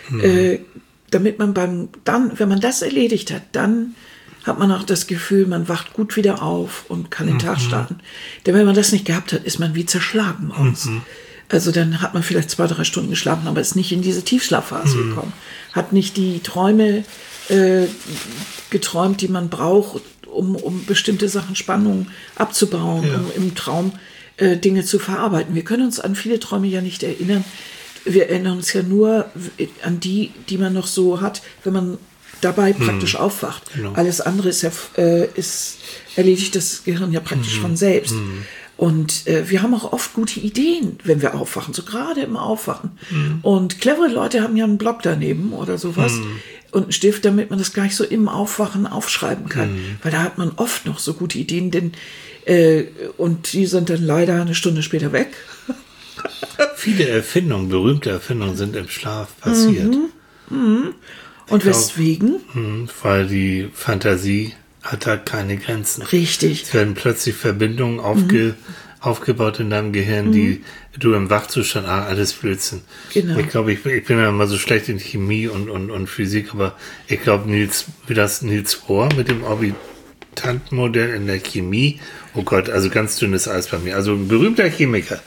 damit man wenn man das erledigt hat, dann hat man auch das Gefühl, man wacht gut wieder auf und kann den Tag starten. Denn wenn man das nicht gehabt hat, ist man wie zerschlagen morgens. Also dann hat man vielleicht 2, 3 Stunden geschlafen, aber ist nicht in diese Tiefschlafphase gekommen. Hat nicht die Träume geträumt, die man braucht, um bestimmte Sachen, Spannungen abzubauen, um im Traum Dinge zu verarbeiten. Wir können uns an viele Träume ja nicht erinnern. Wir erinnern uns ja nur an die man noch so hat, wenn man dabei praktisch aufwacht. Genau. Alles andere ist erledigt das Gehirn ja praktisch von selbst. Und wir haben auch oft gute Ideen, wenn wir aufwachen, so gerade im Aufwachen. Und clevere Leute haben ja einen Block daneben oder sowas und einen Stift, damit man das gleich so im Aufwachen aufschreiben kann. Weil da hat man oft noch so gute Ideen, und die sind dann leider eine Stunde später weg. Viele berühmte Erfindungen sind im Schlaf passiert. Und weswegen? Weil die Fantasie hat da keine Grenzen. Richtig. Es werden plötzlich Verbindungen aufgebaut in deinem Gehirn, die du im Wachzustand, alles Blödsinn. Genau. Ich glaube, ich bin ja immer so schlecht in Chemie und Physik, aber ich glaube, Niels Bohr mit dem Orbitantenmodell in der Chemie, oh Gott, also ganz dünnes Eis bei mir. Also ein berühmter Chemiker.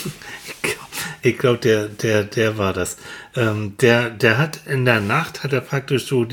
Ich glaube, der war das. Der hat in der Nacht praktisch so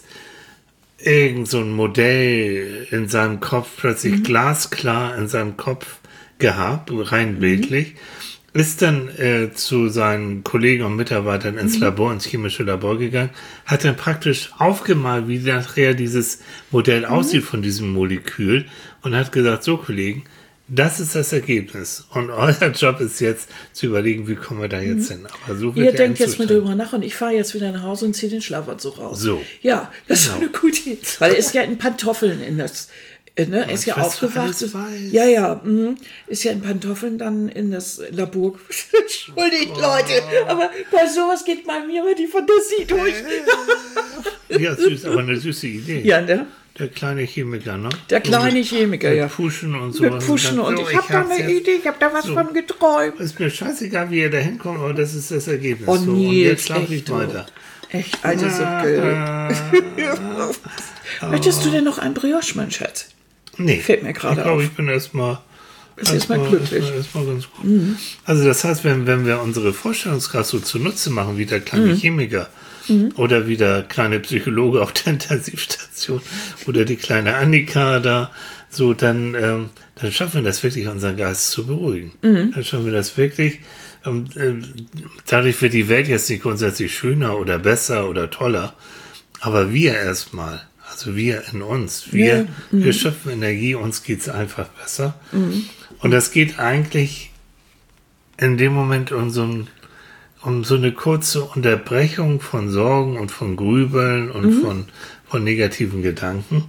irgend so ein Modell in seinem Kopf, plötzlich glasklar in seinem Kopf gehabt, rein bildlich, ist dann zu seinen Kollegen und Mitarbeitern ins chemische Labor gegangen, hat dann praktisch aufgemalt, wie nachher dieses Modell aussieht von diesem Molekül und hat gesagt, so Kollegen, das ist das Ergebnis. Und euer Job ist jetzt zu überlegen, wie kommen wir da jetzt hin. Aber so wird Ihr der denkt jetzt mal Endzustand. drüber nach und ich fahre jetzt wieder nach Hause und ziehe den Schlafanzug raus. So. Ja, das ist eine gute Idee. Weil er ist ja in Pantoffeln in das, ne? Er ist ja was du aufgewacht. alles weißt. Ja, ist ja in Pantoffeln dann in das Labor. Entschuldigt, Leute, aber bei sowas geht bei mir immer die Fantasie durch. Ja, süß, aber eine süße Idee. Ja, ne? Der kleine Chemiker, ne? Der kleine Chemiker, ja. Pushen und so. Mit Pushen und ich habe da eine Idee, ich habe da was von geträumt. Ist mir scheißegal, wie ihr da hinkommt, aber das ist das Ergebnis. Oh, so. Und Nils, jetzt schlafe ich echt, weiter. Echt, alte Socke. Möchtest du denn noch ein Brioche, mein Schatz? Nee. Fällt mir gerade Ich glaube, auf. ich bin erstmal glücklich. Erstmal ganz gut. Also das heißt, wenn wir unsere Vorstellungskraft so zunutze machen, wie der kleine Chemiker oder wie der kleine Psychologe auf der Intensivstation oder die kleine Annika da, so dann schaffen wir das wirklich, unseren Geist zu beruhigen. Dann schaffen wir das wirklich. Dadurch wird die Welt jetzt nicht grundsätzlich schöner oder besser oder toller, aber wir erstmal, also wir in uns, wir schöpfen Energie, uns geht's einfach besser. Und das geht eigentlich in dem Moment um so eine kurze Unterbrechung von Sorgen und von Grübeln und von negativen Gedanken,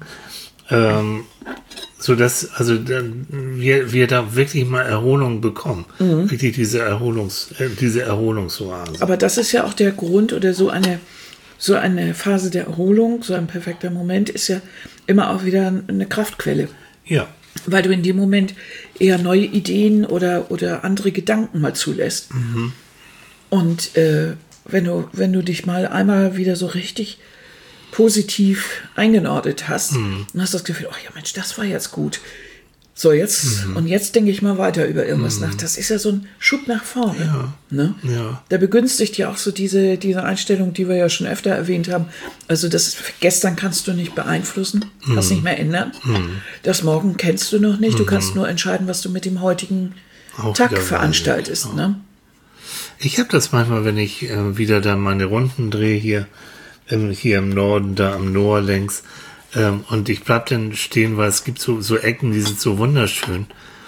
so dass wir da wirklich mal Erholung bekommen, wirklich diese Erholungsoase. Aber das ist ja auch der Grund oder so eine Phase der Erholung, so ein perfekter Moment ist ja immer auch wieder eine Kraftquelle. Ja. Weil du in dem Moment eher neue Ideen oder andere Gedanken mal zulässt. Und wenn du dich mal einmal wieder so richtig positiv eingenordet hast, dann hast du das Gefühl, oh ja Mensch, das war jetzt gut. So, jetzt, und jetzt denke ich mal weiter über irgendwas nach. Das ist ja so ein Schub nach vorne. Ja. Ne? Ja. Da begünstigt ja auch so diese Einstellung, die wir ja schon öfter erwähnt haben. Also das gestern kannst du nicht beeinflussen, kannst nicht mehr ändern. Das morgen kennst du noch nicht. Du kannst nur entscheiden, was du mit dem heutigen Auch Tag wieder veranstaltest. wahr, Ne? Ich habe das manchmal, wenn ich wieder dann meine Runden drehe hier im Norden, da am Noor längs, und ich bleib dann stehen, weil es gibt so Ecken, die sind so wunderschön.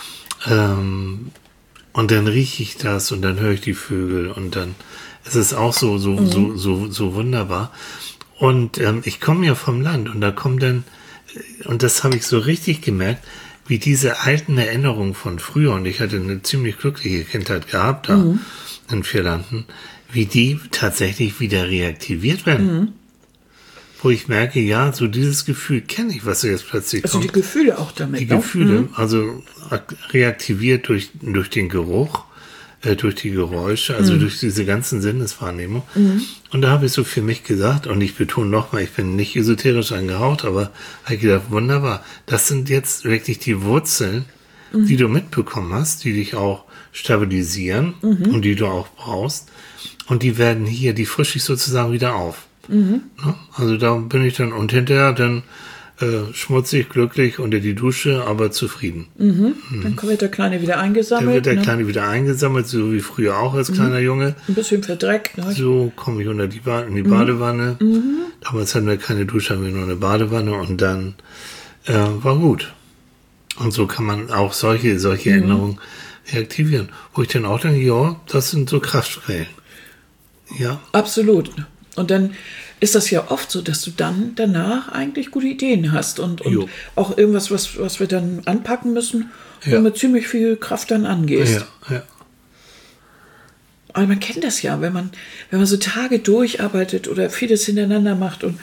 Und dann rieche ich das und dann höre ich die Vögel und dann ist es auch so wunderbar. Und ich komme ja vom Land und da kommen dann, und das habe ich so richtig gemerkt, wie diese alten Erinnerungen von früher, und ich hatte eine ziemlich glückliche Kindheit gehabt da in Vierlanden, wie die tatsächlich wieder reaktiviert werden. Wo ich merke, ja, so dieses Gefühl kenne ich, was jetzt plötzlich Also kommt. die Gefühle auch damit. Die ne? Gefühle, also reaktiviert durch den Geruch, durch die Geräusche, also durch diese ganzen Sinneswahrnehmungen. Und da habe ich so für mich gesagt, und ich betone nochmal, ich bin nicht esoterisch angehaucht, aber habe ich gedacht, wunderbar, das sind jetzt wirklich die Wurzeln, die du mitbekommen hast, die dich auch stabilisieren und die du auch brauchst. Und die werden hier, die frische ich sozusagen wieder auf. Ja, also da bin ich dann, und hinterher dann schmutzig, glücklich unter die Dusche, aber zufrieden. Dann wird der Kleine wieder eingesammelt. Dann wird der ne? Kleine wieder eingesammelt, so wie früher auch als kleiner Junge. Ein bisschen verdreckt. Ne? So komme ich unter die in die Badewanne. Damals hatten wir keine Dusche, haben wir nur eine Badewanne und dann war gut. Und so kann man auch solche Erinnerungen reaktivieren. Wo ich dann auch denke, ja, das sind so Kraftquellen. Ja. Absolut. Und dann ist das ja oft so, dass du dann danach eigentlich gute Ideen hast und Jo. auch irgendwas, was wir dann anpacken müssen, Ja. und mit ziemlich viel Kraft dann angehst. Ja. Aber man kennt das ja, wenn man so Tage durcharbeitet oder vieles hintereinander macht und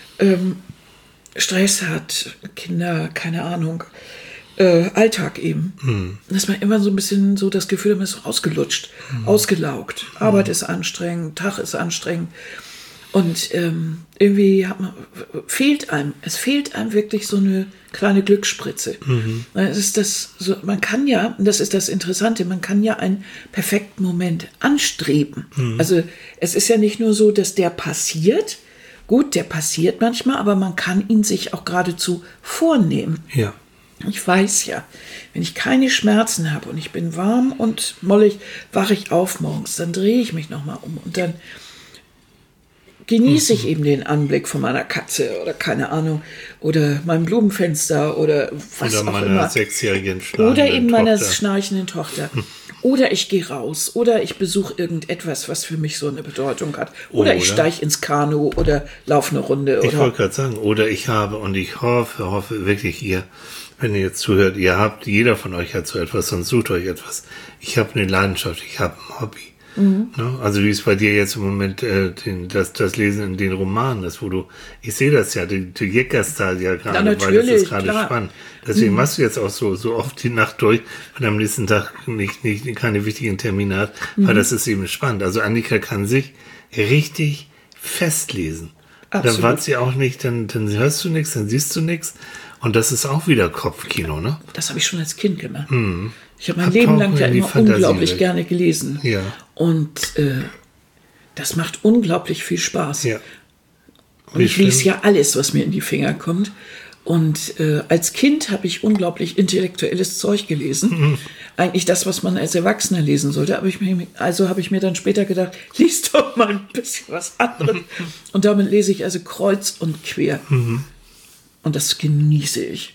Stress hat, Kinder, keine Ahnung, Alltag eben. Dass man immer so ein bisschen so das Gefühl hat, man ist so ausgelutscht, ausgelaugt. Arbeit ist anstrengend, Tag ist anstrengend. Und irgendwie fehlt einem wirklich so eine kleine Glücksspritze. Es ist das so, man kann ja, und das ist das Interessante, man kann ja einen perfekten Moment anstreben. Also es ist ja nicht nur so, dass der passiert. Gut, der passiert manchmal, aber man kann ihn sich auch geradezu vornehmen. Ja. Ich weiß ja, wenn ich keine Schmerzen habe und ich bin warm und mollig, wache ich auf morgens, dann drehe ich mich nochmal um und dann genieße ich eben den Anblick von meiner Katze oder keine Ahnung, oder meinem Blumenfenster oder was oder auch meiner immer. 6-jährigen schnarchenden Oder eben meiner Tochter. schnarchenden Tochter. Oder ich gehe raus. Oder ich besuche irgendetwas, was für mich so eine Bedeutung hat. Oder ich steige ins Kanu oder laufe eine Runde. Ich wollte gerade sagen, oder ich habe, und ich hoffe wirklich ihr, wenn ihr jetzt zuhört, jeder von euch hat so etwas, sonst sucht euch etwas. Ich habe eine Leidenschaft, ich habe ein Hobby. Ne? Also wie es bei dir jetzt im Moment das Lesen in den Romanen ist, ich sehe das ja, du jeckerst da ja gerade, weil das ist gerade spannend. Deswegen machst du jetzt auch so oft die Nacht durch, wenn am nächsten Tag keine wichtigen Termine hat, weil das ist eben spannend. Also Annika kann sich richtig festlesen. Absolut. Dann wartet sie auch nicht, dann hörst du nichts, dann siehst du nichts. Und das ist auch wieder Kopfkino, ne? Das habe ich schon als Kind gemacht. Ich habe mein Leben lang ja immer unglaublich gerne gelesen. Ja. Und das macht unglaublich viel Spaß. Ja. Und ich lese ja alles, was mir in die Finger kommt. Und als Kind habe ich unglaublich intellektuelles Zeug gelesen. Eigentlich das, was man als Erwachsener lesen sollte. Aber habe ich mir dann später gedacht, lies doch mal ein bisschen was anderes. Und damit lese ich also kreuz und quer. Und das genieße ich.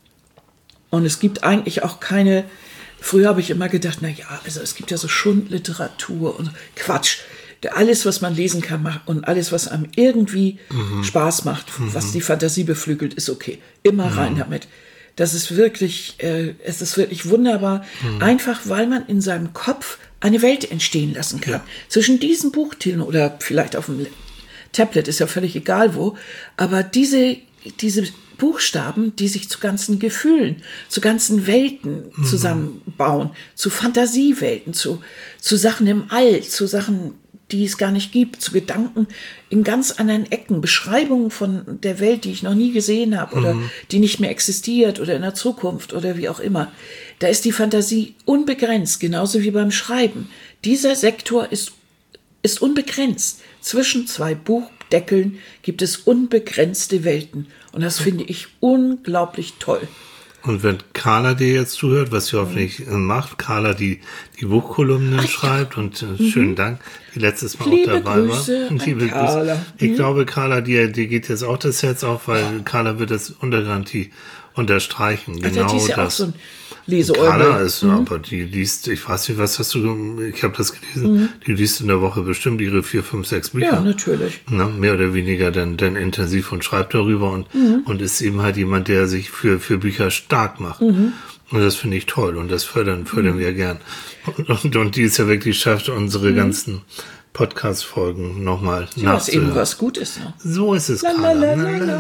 Und es gibt eigentlich auch keine... Früher habe ich immer gedacht, also es gibt ja so Schundliteratur und Quatsch. Alles, was man lesen kann und alles, was einem irgendwie Spaß macht, was die Fantasie beflügelt, ist okay. Immer rein damit. Das ist wirklich, es ist wirklich wunderbar. Einfach, weil man in seinem Kopf eine Welt entstehen lassen kann. Ja. Zwischen diesen Buchtiteln oder vielleicht auf dem Tablet, ist ja völlig egal wo, aber diese Buchstaben, die sich zu ganzen Gefühlen, zu ganzen Welten zusammenbauen, zu Fantasiewelten, zu Sachen im All, zu Sachen, die es gar nicht gibt, zu Gedanken in ganz anderen Ecken, Beschreibungen von der Welt, die ich noch nie gesehen habe oder die nicht mehr existiert oder in der Zukunft oder wie auch immer. Da ist die Fantasie unbegrenzt, genauso wie beim Schreiben. Dieser Sektor ist unbegrenzt. Zwischen zwei Buchdeckeln gibt es unbegrenzte Welten. Und das finde ich unglaublich toll. Und wenn Carla dir jetzt zuhört, was sie hoffentlich macht, Carla die Buchkolumnen schreibt und schönen Dank, die letztes Mal Liebe auch dabei Grüße war. Liebe Carla. Grüße. Ich glaube, Carla, dir geht jetzt auch das Herz auf, weil Carla wird das unter Garantie unterstreichen. Also genau die ist ja das. auch so ein Leseäugel. Carla ist, aber die liest, ich weiß nicht, was hast du, ich habe das gelesen, die liest in der Woche bestimmt ihre 4, 5, 6 Bücher. Ja, natürlich. Na, mehr oder weniger dann intensiv und schreibt darüber und ist eben halt jemand, der sich für Bücher stark macht. Und das finde ich toll und das fördern wir gern. Und die es ja wirklich schafft, unsere ganzen Podcast-Folgen nochmal nachzuhören. Was eben was gut ist. Ne? So ist es, Carla.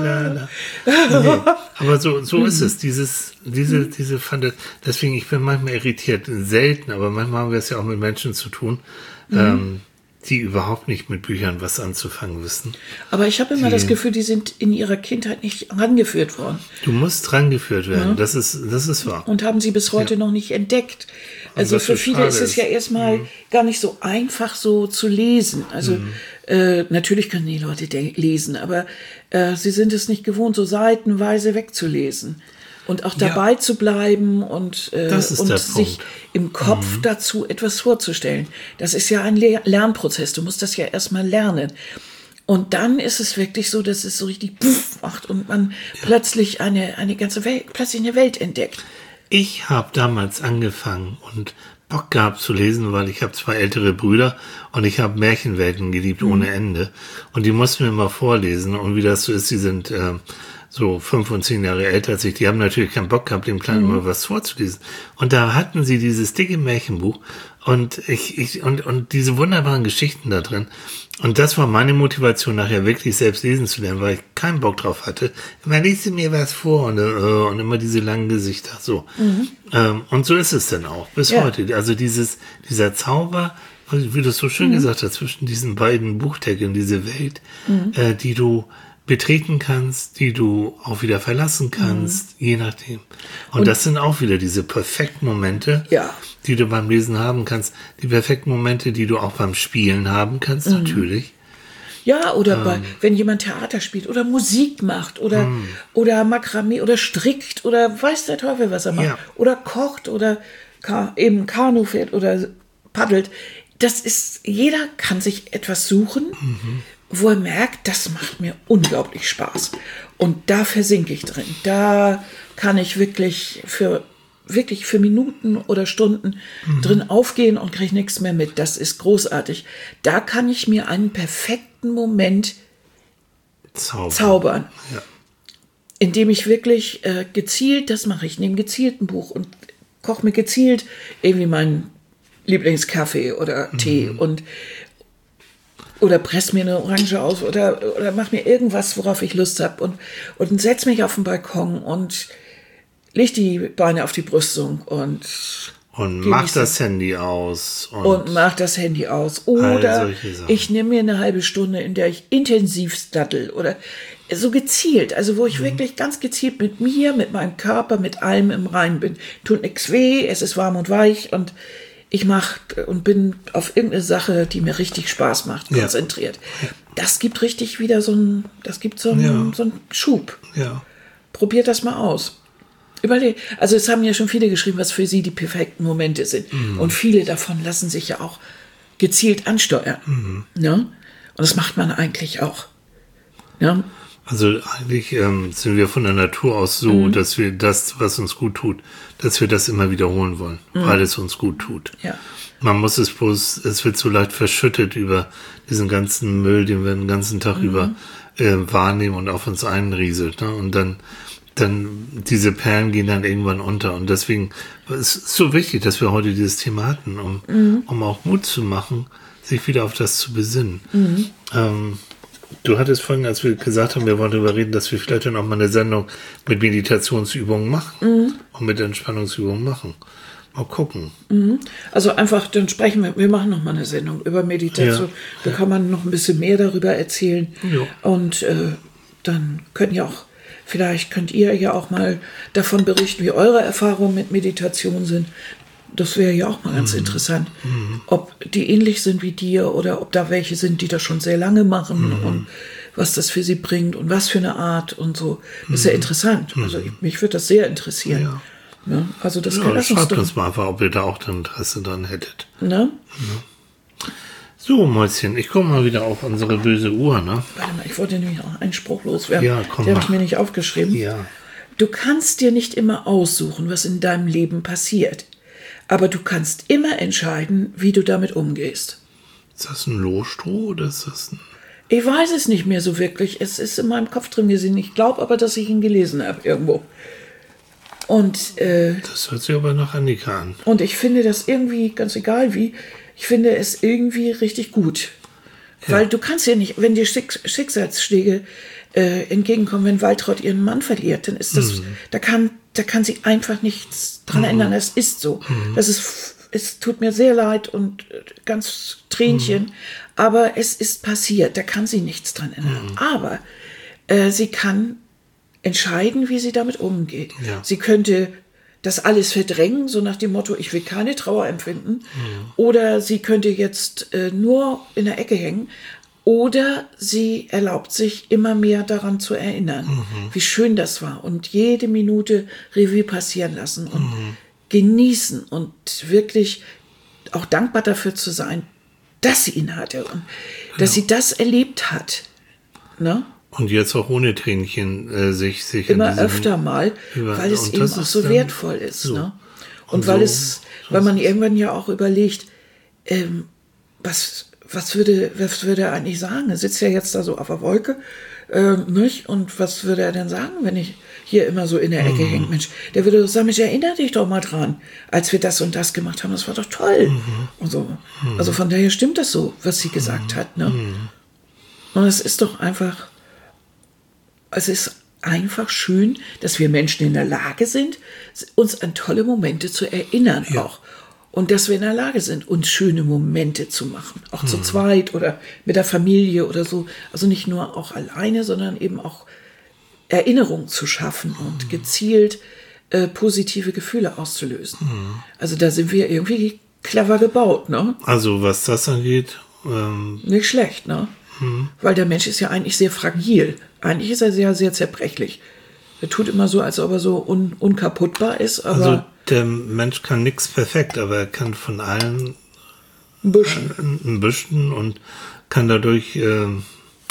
Nee, aber so ist es. Diese Fantasie. Deswegen, ich bin manchmal irritiert. Selten, aber manchmal haben wir es ja auch mit Menschen zu tun, die überhaupt nicht mit Büchern was anzufangen wissen. Aber ich habe immer das Gefühl, die sind in ihrer Kindheit nicht rangeführt worden. Du musst rangeführt werden, das ist wahr. Und haben sie bis heute noch nicht entdeckt. Also für viele ist es ja erstmal gar nicht so einfach so zu lesen. Also natürlich können die Leute lesen, aber sie sind es nicht gewohnt, so seitenweise wegzulesen. Und auch dabei zu bleiben und sich im Kopf dazu etwas vorzustellen. Das ist ja ein Lernprozess. Du musst das ja erstmal lernen. Und dann ist es wirklich so, dass es so richtig puff macht und man plötzlich eine ganze Welt, plötzlich eine Welt entdeckt. Ich habe damals angefangen und Bock gehabt zu lesen, weil ich habe 2 ältere Brüder und ich habe Märchenwelten geliebt ohne Ende. Und die mussten mir mal vorlesen. Und wie das so ist, die sind so 5 und 10 Jahre älter als ich. Die haben natürlich keinen Bock gehabt, dem Kleinen mal was vorzulesen. Und da hatten sie dieses dicke Märchenbuch und und diese wunderbaren Geschichten da drin. Und das war meine Motivation, nachher wirklich selbst lesen zu lernen, weil ich keinen Bock drauf hatte. Man liest mir was vor und immer diese langen Gesichter. So. Und so ist es dann auch bis heute. Also dieser Zauber, wie du es so schön gesagt hast, zwischen diesen beiden Buchdeckeln, diese Welt, die du betreten kannst, die du auch wieder verlassen kannst, je nachdem. Und das sind auch wieder diese perfekten Momente, die du beim Lesen haben kannst. Die perfekten Momente, die du auch beim Spielen haben kannst, natürlich. Ja, oder wenn jemand Theater spielt oder Musik macht oder Makramee oder strickt oder weiß der Teufel, was er macht. Ja. Oder kocht oder eben Kanu fährt oder paddelt. Das ist, jeder kann sich etwas suchen, wo er merkt, das macht mir unglaublich Spaß. Und da versinke ich drin. Da kann ich wirklich für Minuten oder Stunden drin aufgehen und kriege nichts mehr mit. Das ist großartig. Da kann ich mir einen perfekten Moment zaubern. Ja. Indem ich wirklich gezielt, das mache ich, nehme gezielt ein Buch und koche mir gezielt irgendwie meinen Lieblingskaffee oder Tee oder presse mir eine Orange aus oder mache mir irgendwas, worauf ich Lust habe und setze mich auf den Balkon und leg die Beine auf die Brüstung und mach das Handy aus. Und mach das Handy aus. Oder ich nehme mir eine halbe Stunde, in der ich intensiv daddel oder so gezielt, also wo ich wirklich ganz gezielt mit mir, mit meinem Körper, mit allem im Reinen bin. Tut nichts weh, es ist warm und weich und ich mache und bin auf irgendeine Sache, die mir richtig Spaß macht, konzentriert. Ja. Das gibt richtig wieder so einen Schub. Ja. Probiert das mal aus. Überlegt. Also es haben ja schon viele geschrieben, was für sie die perfekten Momente sind. Und viele davon lassen sich ja auch gezielt ansteuern. Ne? Und das macht man eigentlich auch. Ne? Also eigentlich sind wir von der Natur aus so, dass wir das, was uns gut tut, dass wir das immer wiederholen wollen, weil es uns gut tut. Ja. Man muss es wird so leicht verschüttet über diesen ganzen Müll, den wir den ganzen Tag über wahrnehmen und auf uns einrieselt. Ne? Und dann diese Perlen gehen dann irgendwann unter. Und deswegen ist es so wichtig, dass wir heute dieses Thema hatten, um auch Mut zu machen, sich wieder auf das zu besinnen. Du hattest vorhin, als wir gesagt haben, wir wollen darüber reden, dass wir vielleicht dann auch mal eine Sendung mit Meditationsübungen machen und mit Entspannungsübungen machen. Mal gucken. Also einfach, dann sprechen wir machen noch mal eine Sendung über Meditation. Ja. Da kann man noch ein bisschen mehr darüber erzählen. Ja. Und dann vielleicht könnt ihr ja auch mal davon berichten, wie eure Erfahrungen mit Meditation sind. Das wäre ja auch mal ganz interessant, ob die ähnlich sind wie dir oder ob da welche sind, die das schon sehr lange machen und was das für sie bringt und was für eine Art und so. Das ist ja interessant. Also mich würde das sehr interessieren. Ja. Ja, also das kann schreibt uns mal einfach, ob ihr da auch Interesse dran hättet. Ne? Ja. So, Mäuschen, ich komme mal wieder auf unsere böse Uhr, ne? Warte mal, ich wollte nämlich auch einen Spruch loswerden. Ja, komm. Den habe ich mir nicht aufgeschrieben. Ja. Du kannst dir nicht immer aussuchen, was in deinem Leben passiert. Aber du kannst immer entscheiden, wie du damit umgehst. Ist das ein Lohstroh oder ist das ein... Ich weiß es nicht mehr so wirklich. Es ist in meinem Kopf drin gewesen. Ich glaube aber, dass ich ihn gelesen habe irgendwo. Und das hört sich aber nach Annika an. Und ich finde das irgendwie, ganz egal wie, ich finde es irgendwie richtig gut. Ja. Weil du kannst ja nicht, wenn dir Schicksalsschläge entgegenkommen, wenn Waltraud ihren Mann verliert, dann ist das, da kann sie einfach nichts dran ändern. Es ist so. Es tut mir sehr leid und ganz Tränchen, aber es ist passiert. Da kann sie nichts dran ändern. Aber sie kann entscheiden, wie sie damit umgeht. Ja. Sie könnte das alles verdrängen, so nach dem Motto, ich will keine Trauer empfinden. Oder sie könnte jetzt nur in der Ecke hängen. Oder sie erlaubt sich immer mehr daran zu erinnern, wie schön das war. Und jede Minute Revue passieren lassen und genießen und wirklich auch dankbar dafür zu sein, dass sie ihn hatte und dass sie das erlebt hat. Ne? Und jetzt auch ohne Tränchen sich immer öfter mal, weil es eben auch so wertvoll ist. So. Ne? Und weil man irgendwann ja auch überlegt, was würde er eigentlich sagen? Er sitzt ja jetzt da so auf der Wolke, nicht? Und was würde er denn sagen, wenn ich hier immer so in der Ecke hänge? Mensch, der würde sagen, Mensch, erinnere dich doch mal dran, als wir das und das gemacht haben, das war doch toll. Und so. Also von daher stimmt das so, was sie gesagt hat. Ne? Und es ist doch einfach, es ist einfach schön, dass wir Menschen in der Lage sind, uns an tolle Momente zu erinnern auch. Und dass wir in der Lage sind, uns schöne Momente zu machen. Auch zu zweit oder mit der Familie oder so. Also nicht nur auch alleine, sondern eben auch Erinnerungen zu schaffen und gezielt positive Gefühle auszulösen. Also da sind wir irgendwie clever gebaut, ne? Also was das angeht... nicht schlecht, ne? Weil der Mensch ist ja eigentlich sehr fragil. Eigentlich ist er sehr, sehr zerbrechlich. Er tut immer so, als ob er so unkaputtbar ist. Aber also der Mensch kann nichts perfekt, aber er kann von allen ein bisschen und kann dadurch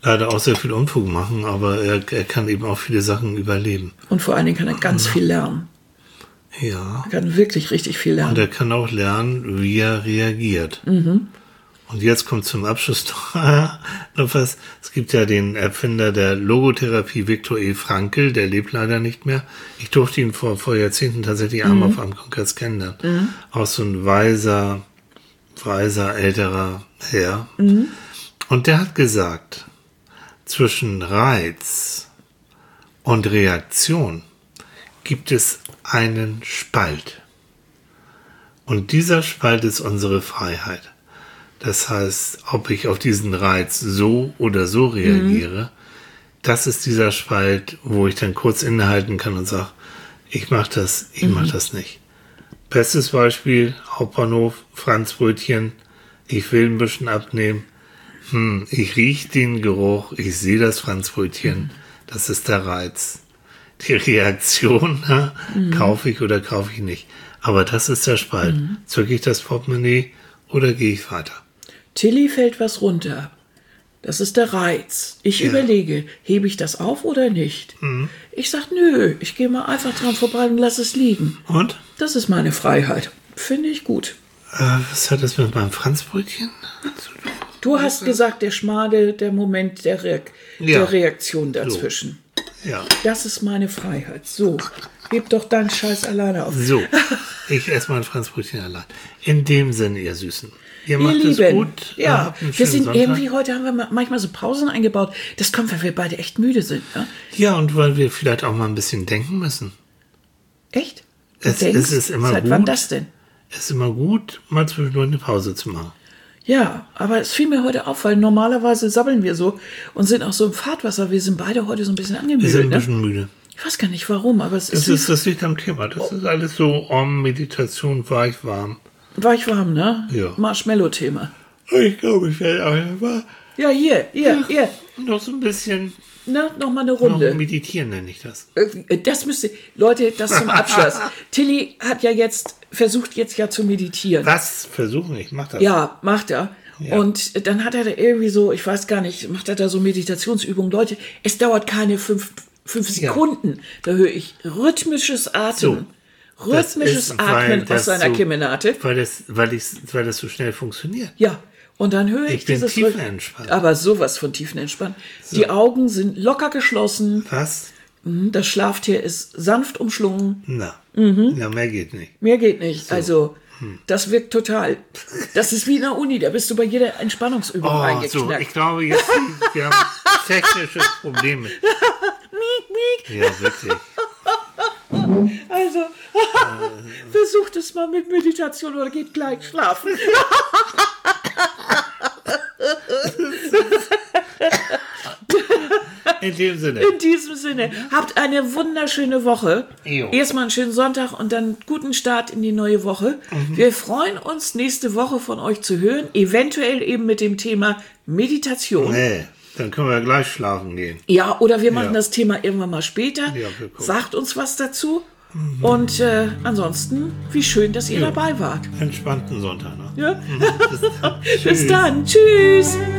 leider auch sehr viel Unfug machen, aber er kann eben auch viele Sachen überleben. Und vor allen Dingen kann er ganz viel lernen. Ja. Er kann wirklich richtig viel lernen. Und er kann auch lernen, wie er reagiert. Und jetzt kommt zum Abschluss noch was. Es gibt ja den Erfinder der Logotherapie, Viktor E. Frankl, der lebt leider nicht mehr. Ich durfte ihn vor Jahrzehnten tatsächlich einmal auf einem Kongress kennenlernen. Auch so ein weiser älterer Herr. Und der hat gesagt, zwischen Reiz und Reaktion gibt es einen Spalt. Und dieser Spalt ist unsere Freiheit. Das heißt, ob ich auf diesen Reiz so oder so reagiere, das ist dieser Spalt, wo ich dann kurz innehalten kann und sage, ich mache das nicht. Bestes Beispiel, Hauptbahnhof, Franzbrötchen, ich will ein bisschen abnehmen, ich rieche den Geruch, ich sehe das Franzbrötchen, das ist der Reiz. Die Reaktion, kaufe ich oder kaufe ich nicht. Aber das ist der Spalt. Zücke ich das Portemonnaie oder gehe ich weiter? Tilly fällt was runter. Das ist der Reiz. Ich überlege, hebe ich das auf oder nicht? Ich sag, nö, ich gehe mal einfach dran vorbei und lass es liegen. Und? Das ist meine Freiheit. Finde ich gut. Was hat das mit meinem Franzbrötchen zu tun? Du hast gesagt, der Schmade, der Moment der Reaktion dazwischen. Ja. Das ist meine Freiheit. So, heb doch deinen Scheiß alleine auf. So, ich esse mein Franzbrötchen allein. In dem Sinne, ihr Süßen. Ihr macht Lieben, es gut. ja, Habt einen wir schönen sind Sonntag. irgendwie, heute haben wir manchmal so Pausen eingebaut. Das kommt, weil wir beide echt müde sind. Ne? Ja, und weil wir vielleicht auch mal ein bisschen denken müssen. Echt? Du Es denkst? ist immer Seit gut. wann das denn? Es ist immer gut, mal zwischendurch eine Pause zu machen. Ja, aber es fiel mir heute auf, weil normalerweise sabbeln wir so und sind auch so im Fahrtwasser. Wir sind beide heute so ein bisschen Wir angemüdet. sind ein Ne? bisschen müde. Ich weiß gar nicht warum, aber es Das liegt am Thema. Das ist alles so Meditation, weich, warm. weich warm, ne? Ja. Marshmallow-Thema. Ich glaube, ich werde auch Ja, hier. noch so ein bisschen Ne? Nochmal eine noch Runde. meditieren, nenne ich das. Das müsste, Leute, das zum Abschluss. Tilly hat versucht jetzt zu meditieren. Was versuchen? Ich mach das. Ja, macht er. Ja. Und dann hat er da irgendwie so, ich weiß gar nicht, macht er da so Meditationsübungen. Leute, es dauert keine fünf Sekunden. Da höre ich rhythmisches Atmen. So. Das Rhythmisches ist, weil Atmen aus das seiner so- Kemenate. Weil das so schnell funktioniert. Ja. Und dann höre ich bin dieses tiefenentspannt. Aber sowas von tiefenentspannt. Die Augen sind locker geschlossen. Was? Das Schlaftier ist sanft umschlungen. Na. Ja, mehr geht nicht. Mehr geht nicht. Also, das wirkt total. Das ist wie in der Uni. Da bist du bei jeder Entspannungsübung So, eingeknackt. ich glaube, jetzt wir haben technische Probleme. Ja, wirklich. Also, versucht es mal mit Meditation oder geht gleich schlafen. In dem Sinne. In diesem Sinne, habt eine wunderschöne Woche. Jo. Erstmal einen schönen Sonntag und dann guten Start in die neue Woche. Wir freuen uns, nächste Woche von euch zu hören. Eventuell eben mit dem Thema Meditation. Nee, dann können wir gleich schlafen gehen. Ja, oder wir machen Ja. das Thema irgendwann mal später. Ja, wir gucken. Sagt uns was dazu. Und ansonsten, wie schön, dass ihr dabei wart. Entspannten Sonntag noch. Ja? Bis dann. Bis dann. Tschüss.